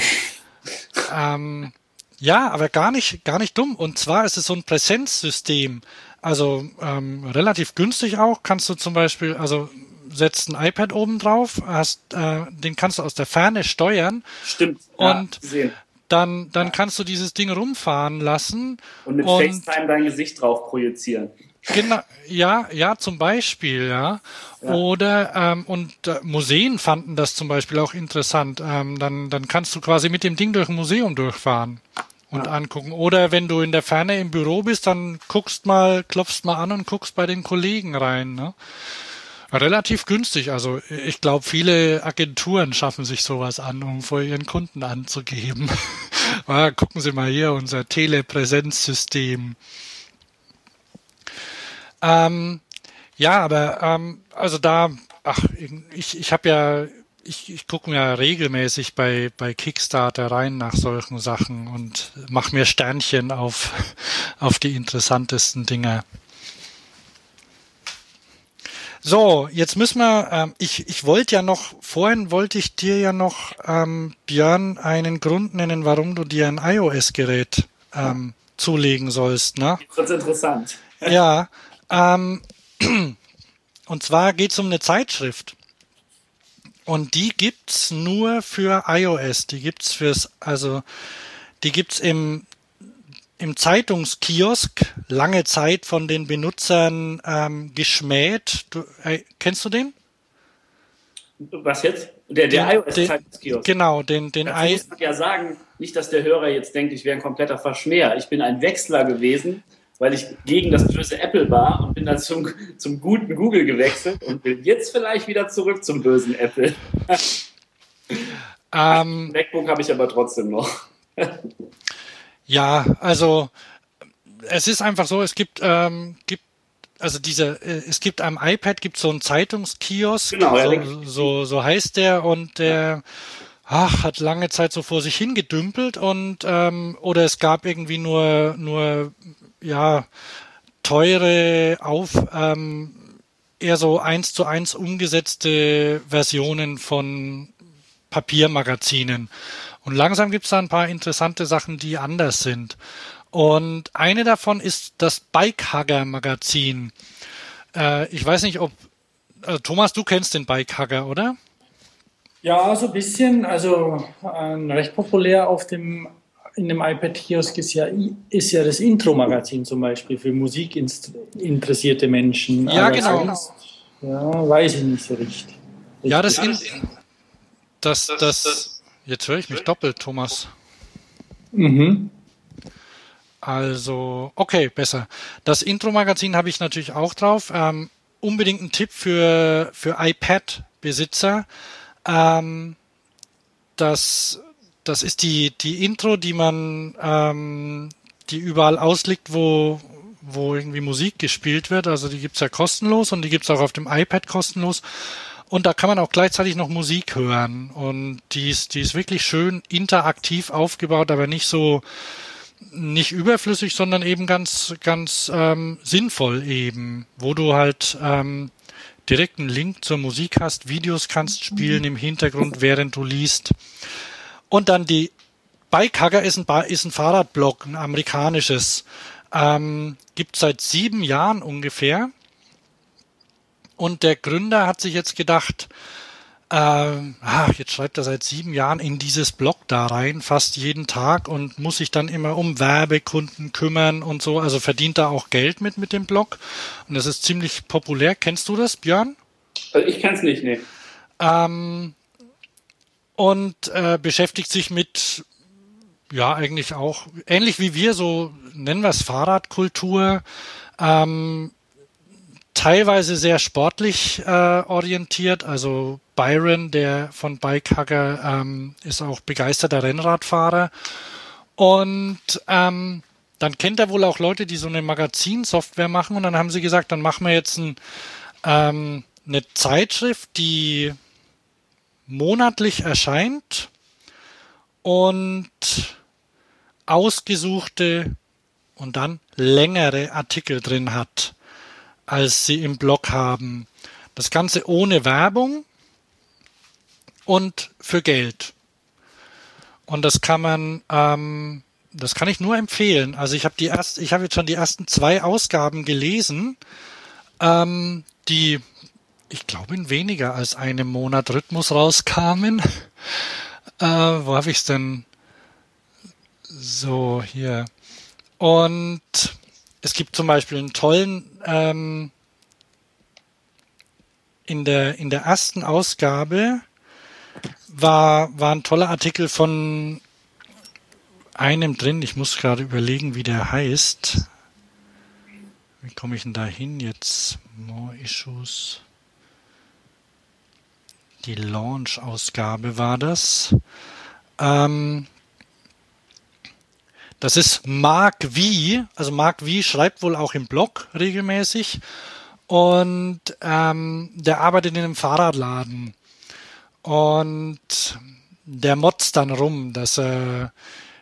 Ja, aber gar nicht dumm. Und zwar ist es so ein Präsenzsystem, also relativ günstig auch. Kannst du zum Beispiel, also setzt ein iPad oben drauf, den kannst du aus der Ferne steuern. Stimmt. Und dann kannst du dieses Ding rumfahren lassen. Und mit FaceTime dein Gesicht drauf projizieren. Genau, ja, zum Beispiel, ja. Oder Museen fanden das zum Beispiel auch interessant. Dann kannst du quasi mit dem Ding durch ein Museum durchfahren und angucken. Oder wenn du in der Ferne im Büro bist, dann klopfst mal an und guckst bei den Kollegen rein, ne? Relativ günstig. Also ich glaube, viele Agenturen schaffen sich sowas an, um vor ihren Kunden anzugeben. Gucken Sie mal hier, unser Telepräsenzsystem. Also ich gucke mir regelmäßig bei Kickstarter rein nach solchen Sachen und mache mir Sternchen auf die interessantesten Dinge. So, jetzt müssen wir, vorhin wollte ich dir ja noch, Björn, einen Grund nennen, warum du dir ein iOS-Gerät zulegen sollst, ne? Das ist interessant. Ja, und zwar geht es um eine Zeitschrift. Und die gibt's nur für iOS. Die gibt's im Zeitungskiosk lange Zeit von den Benutzern geschmäht. Kennst du den? Was jetzt? Der iOS-Zeitungskiosk. Genau, den muss man ja sagen, nicht, dass der Hörer jetzt denkt, ich wäre ein kompletter Verschmäher. Ich bin ein Wechsler gewesen, weil ich gegen das böse Apple war und bin dann zum guten Google gewechselt und bin jetzt vielleicht wieder zurück zum bösen Apple. MacBook habe ich aber trotzdem noch. Ja, also es ist einfach so, es gibt am iPad gibt so einen Zeitungskiosk, genau, so heißt der, und der hat lange Zeit so vor sich hingedümpelt und oder es gab irgendwie nur teure eher so 1:1 umgesetzte Versionen von Papiermagazinen. Und langsam gibt es da ein paar interessante Sachen, die anders sind. Und eine davon ist das Bikehugger-Magazin. Ich weiß nicht, Thomas, du kennst den Bikehugger, oder? Ja, so ein bisschen. Also recht populär in dem iPad-Kiosk ist ja das Intro-Magazin zum Beispiel für musikinteressierte Menschen. Ja, aber genau. Sonst, weiß ich nicht so richtig. Ja, jetzt höre ich mich doppelt, Thomas. Mhm. Also, okay, besser. Das Intro-Magazin habe ich natürlich auch drauf. Unbedingt ein Tipp für iPad-Besitzer. Das ist die Intro, die man, die überall ausliegt, wo irgendwie Musik gespielt wird. Also die gibt's ja kostenlos und die gibt's auch auf dem iPad kostenlos. Und da kann man auch gleichzeitig noch Musik hören. Und die ist wirklich schön interaktiv aufgebaut, aber nicht überflüssig, sondern eben ganz sinnvoll eben, wo du halt direkt einen Link zur Musik hast, Videos kannst spielen im Hintergrund, während du liest. Und dann die Bikehugger ist ein Fahrradblog, ein amerikanisches. Gibt seit 7 Jahren ungefähr. Und der Gründer hat sich jetzt gedacht, jetzt schreibt er seit 7 Jahren in dieses Blog da rein, fast jeden Tag, und muss sich dann immer um Werbekunden kümmern und so. Also verdient da auch Geld mit dem Blog. Und das ist ziemlich populär. Kennst du das, Björn? Ich kenn's nicht, nee. Und beschäftigt sich mit Ja, eigentlich auch. Ähnlich wie wir, so nennen wir es Fahrradkultur. Teilweise sehr sportlich orientiert. Also Byron, der von Bikehacker, ist auch begeisterter Rennradfahrer. Und dann kennt er wohl auch Leute, die so eine Magazinsoftware machen. Und dann haben sie gesagt, dann machen wir jetzt eine Zeitschrift, die monatlich erscheint und ausgesuchte und dann längere Artikel drin hat, als sie im Blog haben. Das Ganze ohne Werbung und für Geld. Und das kann ich nur empfehlen. Also ich habe jetzt schon die ersten 2 Ausgaben gelesen, die, ich glaube, in weniger als einem Monat Rhythmus rauskamen. Wo habe ich es denn? So, hier. Und es gibt zum Beispiel einen tollen, in der ersten Ausgabe war ein toller Artikel von einem drin. Ich muss gerade überlegen, wie der heißt. Wie komme ich denn da hin jetzt? More Issues. Die Launch-Ausgabe war das. Das ist Mark V. Also Mark V schreibt wohl auch im Blog regelmäßig. Und der arbeitet in einem Fahrradladen. Und der motzt dann rum, dass er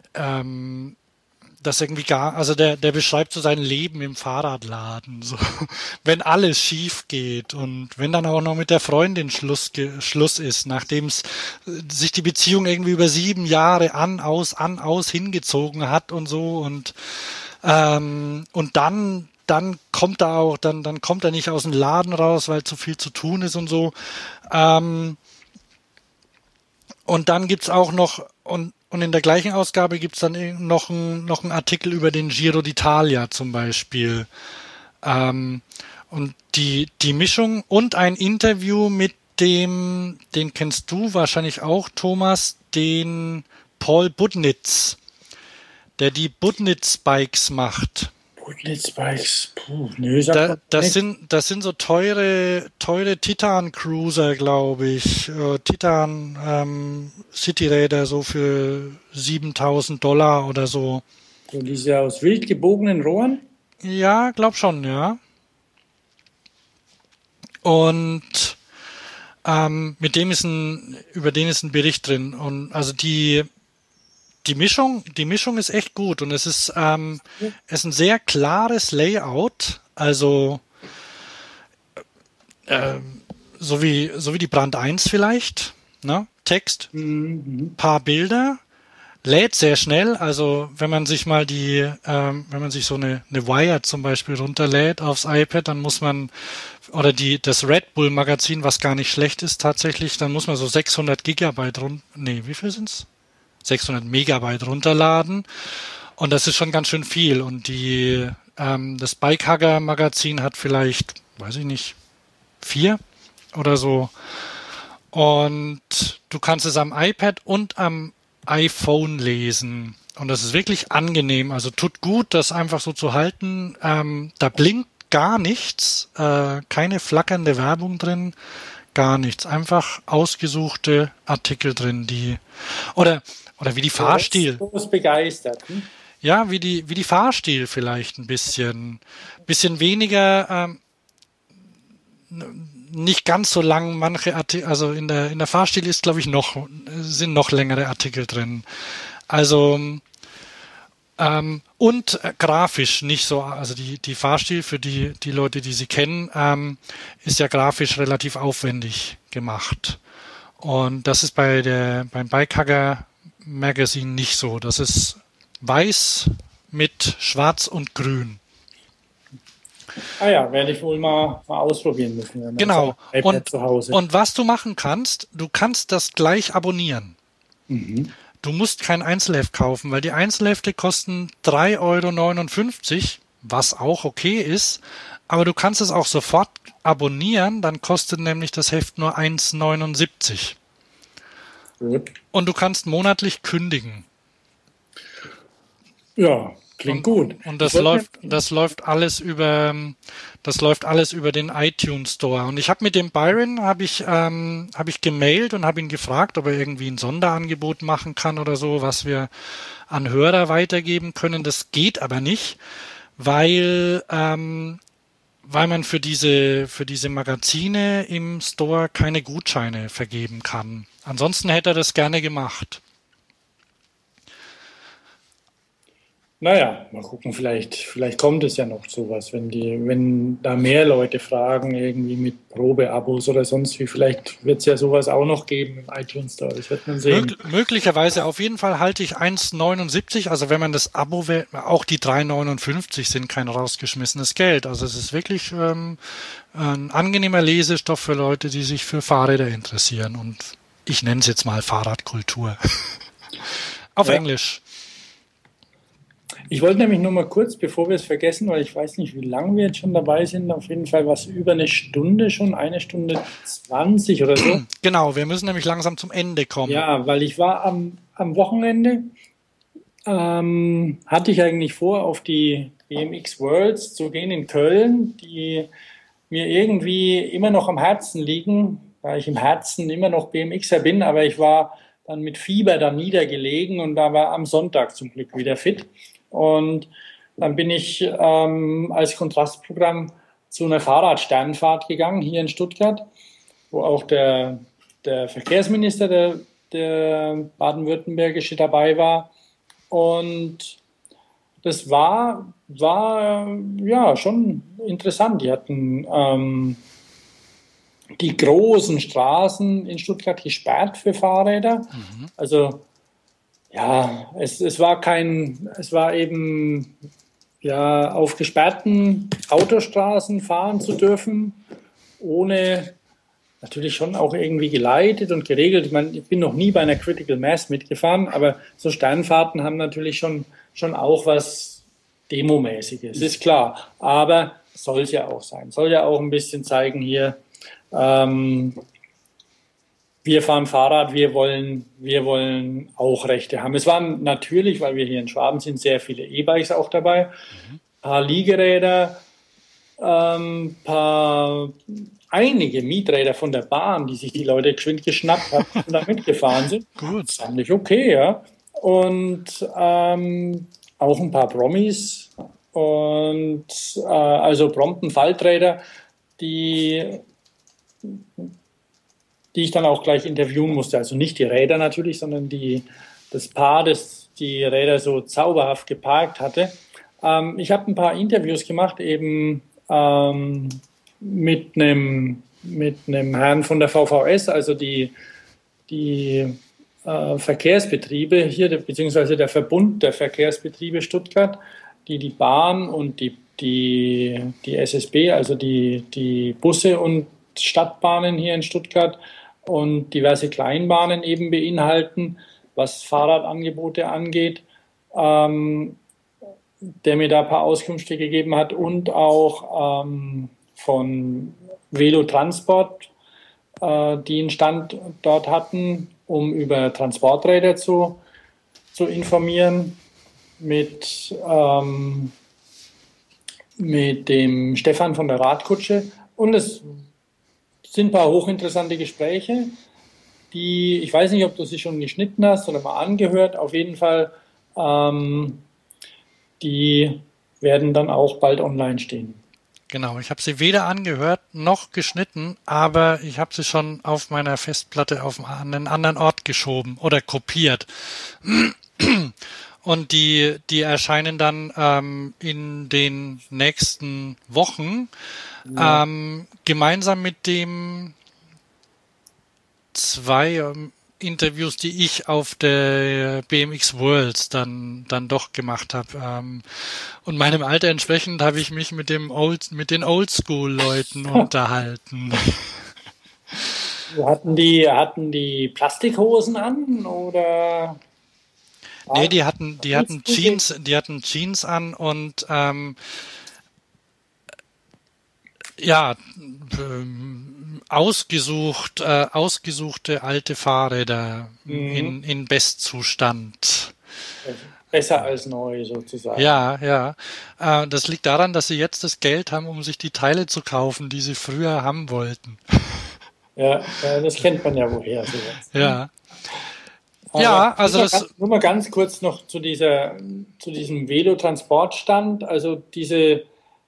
das irgendwie der beschreibt so sein Leben im Fahrradladen, so, wenn alles schief geht und wenn dann auch noch mit der Freundin Schluss ist, nachdem sich die Beziehung irgendwie über 7 Jahre an, aus hingezogen hat und so und dann kommt er nicht aus dem Laden raus, weil zu viel zu tun ist und so. Und dann gibt's auch noch, und in der gleichen Ausgabe gibt's dann noch einen Artikel über den Giro d'Italia zum Beispiel. Und die Mischung und ein Interview mit den kennst du wahrscheinlich auch, Thomas, den Paul Budnitz, der die Budnitz-Bikes macht. Budnitz-Bikes, das sind so teure Titan-Cruiser, glaube ich. Titan Cityräder so für $7.000 oder so. Und diese aus wild gebogenen Rohren? Ja, glaub schon, ja. Und über den ist ein Bericht drin. Und also die Mischung ist echt gut und es ist ein sehr klares Layout, also so wie die Brand 1 vielleicht, ne? Text, paar Bilder, lädt sehr schnell, also wenn man sich mal wenn man sich so eine Wired zum Beispiel runterlädt aufs iPad, dann muss man, oder das Red Bull Magazin, was gar nicht schlecht ist tatsächlich, dann muss man so 600 Gigabyte wie viel sind's? 600 Megabyte runterladen und das ist schon ganz schön viel und das Bikehacker Magazin hat vielleicht, weiß ich nicht, 4 oder so und du kannst es am iPad und am iPhone lesen und das ist wirklich angenehm, also tut gut, das einfach so zu halten, da blinkt gar nichts, keine flackernde Werbung drin, gar nichts, einfach ausgesuchte Artikel drin, oder wie die Fahrstil. Du bist begeistert. Ja, wie die Fahrstil vielleicht ein bisschen weniger, nicht ganz so lang manche Artikel, also in der Fahrstil ist, glaube ich, sind noch längere Artikel drin. Also, und grafisch nicht so, also die Fahrstil für die Leute, die sie kennen, ist ja grafisch relativ aufwendig gemacht. Und das ist beim Bikehacker Magazine nicht so. Das ist weiß mit schwarz und grün. Ah ja, werde ich wohl mal ausprobieren müssen. Genau. iPad zu Hause. Und was du machen kannst, du kannst das gleich abonnieren. Mhm. Du musst kein Einzelheft kaufen, weil die Einzelhefte kosten 3,59 €, was auch okay ist. Aber du kannst es auch sofort abonnieren, dann kostet nämlich das Heft nur 1,79 €. Gut. Und du kannst monatlich kündigen. Ja, klingt gut. Und das läuft alles über den iTunes Store. Und ich habe mit dem Byron habe ich gemailt und habe ihn gefragt, ob er irgendwie ein Sonderangebot machen kann oder so, was wir an Hörer weitergeben können. Das geht aber nicht, weil man für diese Magazine im Store keine Gutscheine vergeben kann. Ansonsten hätte er das gerne gemacht. Naja, mal gucken, vielleicht kommt es ja noch sowas, wenn da mehr Leute fragen, irgendwie mit Probeabos oder sonst wie, vielleicht wird es ja sowas auch noch geben im iTunes Store, das wird man sehen. Möglicherweise, auf jeden Fall halte ich 1,79, also wenn man das Abo wählt, auch die 3,59 sind kein rausgeschmissenes Geld, also es ist wirklich ein angenehmer Lesestoff für Leute, die sich für Fahrräder interessieren und ich nenne es jetzt mal Fahrradkultur. Auf Englisch. Ich wollte nämlich nur mal kurz, bevor wir es vergessen, weil ich weiß nicht, wie lange wir jetzt schon dabei sind, auf jeden Fall was über eine Stunde schon, 1:20 oder so. Genau, wir müssen nämlich langsam zum Ende kommen. Ja, weil ich war am Wochenende, hatte ich eigentlich vor, auf die BMX Worlds zu gehen in Köln, die mir irgendwie immer noch am Herzen liegen, weil ich im Herzen immer noch BMXer bin, aber ich war dann mit Fieber da niedergelegen und da war am Sonntag zum Glück wieder fit. Und dann bin ich als Kontrastprogramm zu einer Fahrradsternfahrt gegangen, hier in Stuttgart, wo auch der Verkehrsminister, der baden-württembergische, dabei war. Und das war ja schon interessant. Die hatten die großen Straßen in Stuttgart gesperrt für Fahrräder. Mhm. Also ja, es war eben ja auf gesperrten Autostraßen fahren zu dürfen, ohne natürlich schon auch irgendwie geleitet und geregelt. Ich meine, ich bin noch nie bei einer Critical Mass mitgefahren, aber so Sternfahrten haben natürlich schon auch was Demomäßiges, ist klar. Aber soll es ja auch sein. Soll ja auch ein bisschen zeigen hier, wir fahren Fahrrad, wir wollen auch Rechte haben. Es waren natürlich, weil wir hier in Schwaben sind, sehr viele E-Bikes auch dabei, ein paar Liegeräder, einige Mieträder von der Bahn, die sich die Leute geschwind geschnappt haben und da mitgefahren sind. Gut. Das fand ich okay, ja. Und auch ein paar Promis und also Brompton-Falträder, die ich dann auch gleich interviewen musste. Also nicht die Räder natürlich, sondern das Paar, das die Räder so zauberhaft geparkt hatte. Ich habe ein paar Interviews gemacht, eben mit einem Herrn von der VVS, also die Verkehrsbetriebe hier, beziehungsweise der Verbund der Verkehrsbetriebe Stuttgart, die Bahn und die SSB, also die Busse und Stadtbahnen hier in Stuttgart und diverse Kleinbahnen eben beinhalten, was Fahrradangebote angeht, der mir da ein paar Auskünfte gegeben hat und auch von Velotransport, die einen Stand dort hatten, um über Transporträder zu informieren, mit dem Stefan von der Radkutsche. Und es sind ein paar hochinteressante Gespräche, die, ich weiß nicht, ob du sie schon geschnitten hast oder mal angehört, auf jeden Fall, die werden dann auch bald online stehen. Genau, ich habe sie weder angehört noch geschnitten, aber ich habe sie schon auf meiner Festplatte auf einen anderen Ort geschoben oder kopiert. Und die erscheinen dann in den nächsten Wochen. Ja. Gemeinsam mit dem 2 Interviews, die ich auf der BMX Worlds dann doch gemacht habe. Und meinem Alter entsprechend habe ich mich mit den Oldschool-Leuten unterhalten. Hatten die Plastikhosen an oder? Nee, die hatten Jeans an und ausgesuchte alte Fahrräder in Bestzustand. besser als neu sozusagen. Ja. Das liegt daran, dass sie jetzt das Geld haben, um sich die Teile zu kaufen, die sie früher haben wollten. Ja, das kennt man ja woher. Sowas. Ja. Aber Ja, also nur mal ganz kurz noch zu diesem Velotransportstand. Also diese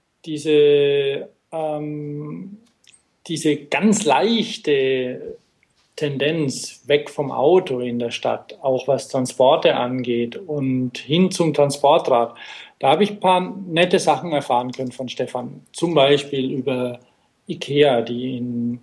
ganz leichte Tendenz weg vom Auto in der Stadt, auch was Transporte angeht und hin zum Transportrad. Da habe ich ein paar nette Sachen erfahren können von Stefan. Zum Beispiel über IKEA, die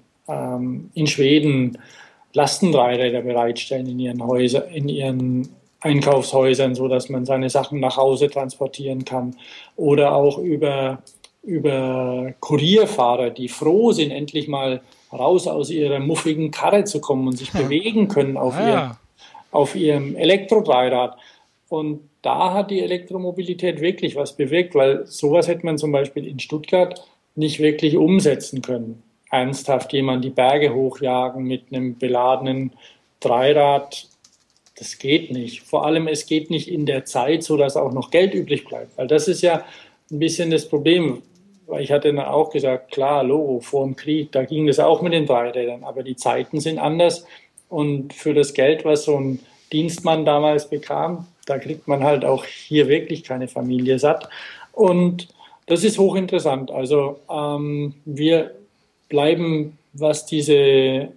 in Schweden Lastenreiräder bereitstellen in ihren Einkaufshäusern, so dass man seine Sachen nach Hause transportieren kann. Oder auch über Kurierfahrer, die froh sind, endlich mal raus aus ihrer muffigen Karre zu kommen und sich bewegen können auf ihrem Elektrodreirad. Und da hat die Elektromobilität wirklich was bewirkt, weil sowas hätte man zum Beispiel in Stuttgart nicht wirklich umsetzen können. Ernsthaft jemand die Berge hochjagen mit einem beladenen Dreirad, das geht nicht. Vor allem, es geht nicht in der Zeit, so dass auch noch Geld übrig bleibt. Weil das ist ja ein bisschen das Problem. Weil ich hatte dann auch gesagt, klar, Logo, vor dem Krieg, da ging das auch mit den Dreirädern. Aber die Zeiten sind anders. Und für das Geld, was so ein Dienstmann damals bekam, da kriegt man halt auch hier wirklich keine Familie satt. Und das ist hochinteressant. Also wir bleiben, was diese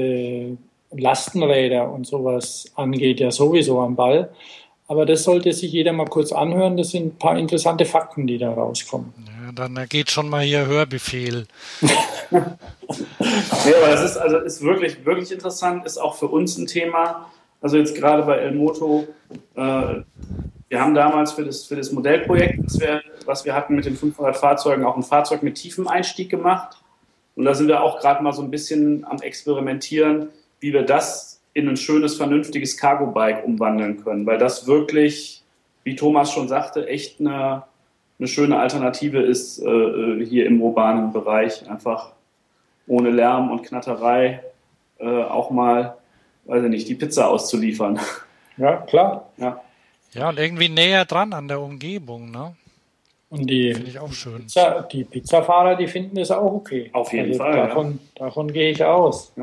Lastenräder und sowas angeht, ja sowieso am Ball. Aber das sollte sich jeder mal kurz anhören. Das sind ein paar interessante Fakten, die da rauskommen. Ja, dann geht schon mal hier Hörbefehl. Ja, aber das ist wirklich, wirklich interessant, ist auch für uns ein Thema. Also jetzt gerade bei Elmoto, wir haben damals für das Modellprojekt, was wir hatten mit den 500 Fahrzeugen, auch ein Fahrzeug mit tiefem Einstieg gemacht. Und da sind wir auch gerade mal so ein bisschen am Experimentieren, wie wir das in ein schönes, vernünftiges Cargo-Bike umwandeln können. Weil das wirklich, wie Thomas schon sagte, echt eine schöne Alternative ist hier im urbanen Bereich. Einfach ohne Lärm und Knatterei auch mal, weiß ich nicht, die Pizza auszuliefern. Ja, klar. Ja, und irgendwie näher dran an der Umgebung, ne? Und finde ich auch schön. Die Pizzafahrer, die finden das auch okay. Auf jeden Fall. Davon gehe ich aus.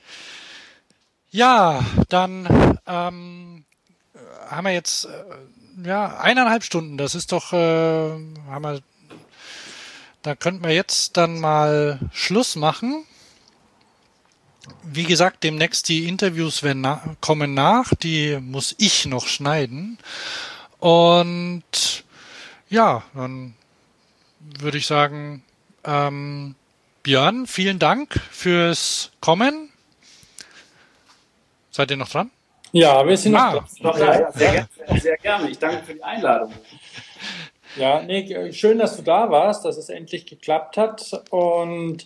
Ja, dann haben wir jetzt 1,5 Stunden. Das ist doch, da könnten wir jetzt dann mal Schluss machen. Wie gesagt, demnächst die Interviews kommen nach. Die muss ich noch schneiden. Und ja, dann würde ich sagen, Björn, vielen Dank fürs Kommen. Seid ihr noch dran? Ja, wir sind noch dran. Sehr gerne. Ich danke für die Einladung. Ja, nee, schön, dass du da warst, dass es endlich geklappt hat. Und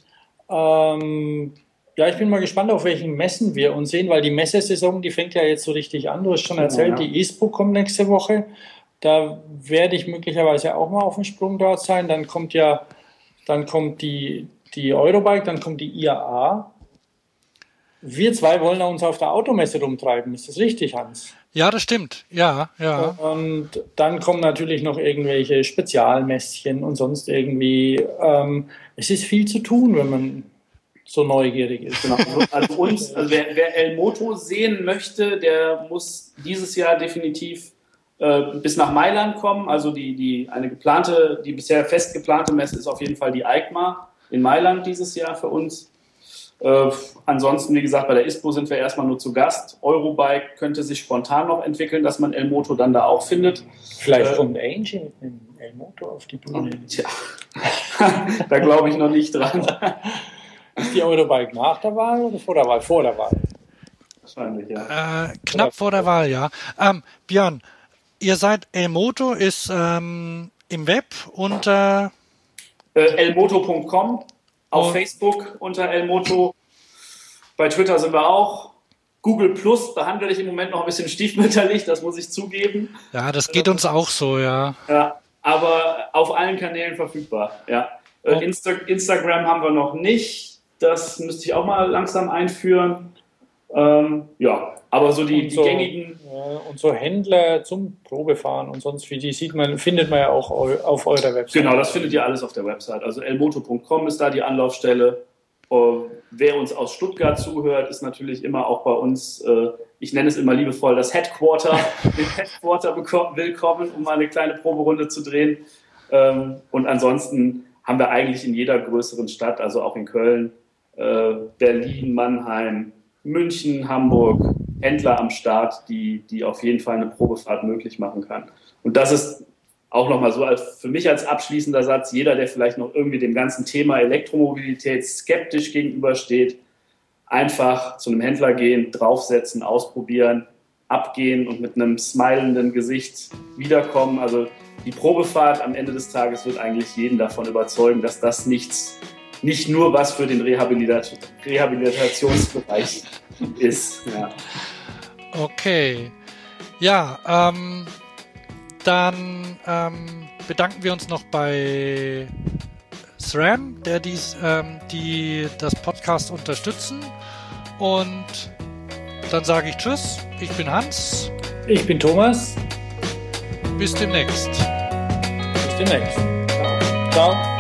ich bin mal gespannt, auf welchen Messen wir uns sehen, weil die Messesaison, die fängt ja jetzt so richtig an. Du hast schon erzählt, die ISPO kommt nächste Woche. Da werde ich möglicherweise auch mal auf dem Sprung dort sein. Dann kommt die Eurobike, dann kommt die IAA. Wir zwei wollen uns auf der Automesse rumtreiben. Ist das richtig, Hans? Ja, das stimmt. Ja. Und dann kommen natürlich noch irgendwelche Spezialmässchen und sonst irgendwie. Es ist viel zu tun, wenn man so neugierig ist. Genau. Also wer Elmoto sehen möchte, der muss dieses Jahr definitiv bis nach Mailand kommen. Also die bisher fest geplante Messe ist auf jeden Fall die EICMA in Mailand dieses Jahr für uns. Ansonsten, wie gesagt, bei der ISPO sind wir erstmal nur zu Gast. Eurobike könnte sich spontan noch entwickeln, dass man Elmoto dann da auch findet. Vielleicht kommt Angie mit einem Elmoto auf die Bühne. Tja, da glaube ich noch nicht dran. Ist die Eurobike nach der Wahl oder vor der Wahl? Vor der Wahl. Wahrscheinlich, ja. Knapp vor der Wahl, ja. Björn, ihr seid Elmoto, ist im Web unter elmoto.com. Auf Facebook unter Elmoto. Bei Twitter sind wir auch. Google Plus behandle ich im Moment noch ein bisschen stiefmütterlich, das muss ich zugeben. Ja, das geht uns auch so, ja. Ja, aber auf allen Kanälen verfügbar. Ja. Instagram haben wir noch nicht. Das müsste ich auch mal langsam einführen. Ja, aber so die gängigen... und so Händler zum Probefahren und sonst wie die findet man ja auch auf eurer Website. Genau, das findet ihr alles auf der Website. Also elmoto.com ist da die Anlaufstelle. Wer uns aus Stuttgart zuhört, ist natürlich immer auch bei uns, ich nenne es immer liebevoll, das Headquarter, willkommen, um mal eine kleine Proberunde zu drehen. Und ansonsten haben wir eigentlich in jeder größeren Stadt, also auch in Köln, Berlin, Mannheim, München, Hamburg, Händler am Start, die auf jeden Fall eine Probefahrt möglich machen kann. Und das ist auch nochmal so für mich als abschließender Satz, jeder, der vielleicht noch irgendwie dem ganzen Thema Elektromobilität skeptisch gegenübersteht, einfach zu einem Händler gehen, draufsetzen, ausprobieren, abgehen und mit einem smilenden Gesicht wiederkommen. Also die Probefahrt am Ende des Tages wird eigentlich jeden davon überzeugen, dass das nicht nur was für den Rehabilitationsbereich ist. Ja. Okay. Ja, dann bedanken wir uns noch bei SRAM, die das Podcast unterstützen. Und dann sage ich Tschüss. Ich bin Hans. Ich bin Thomas. Bis demnächst. Bis demnächst. Ciao. Ciao.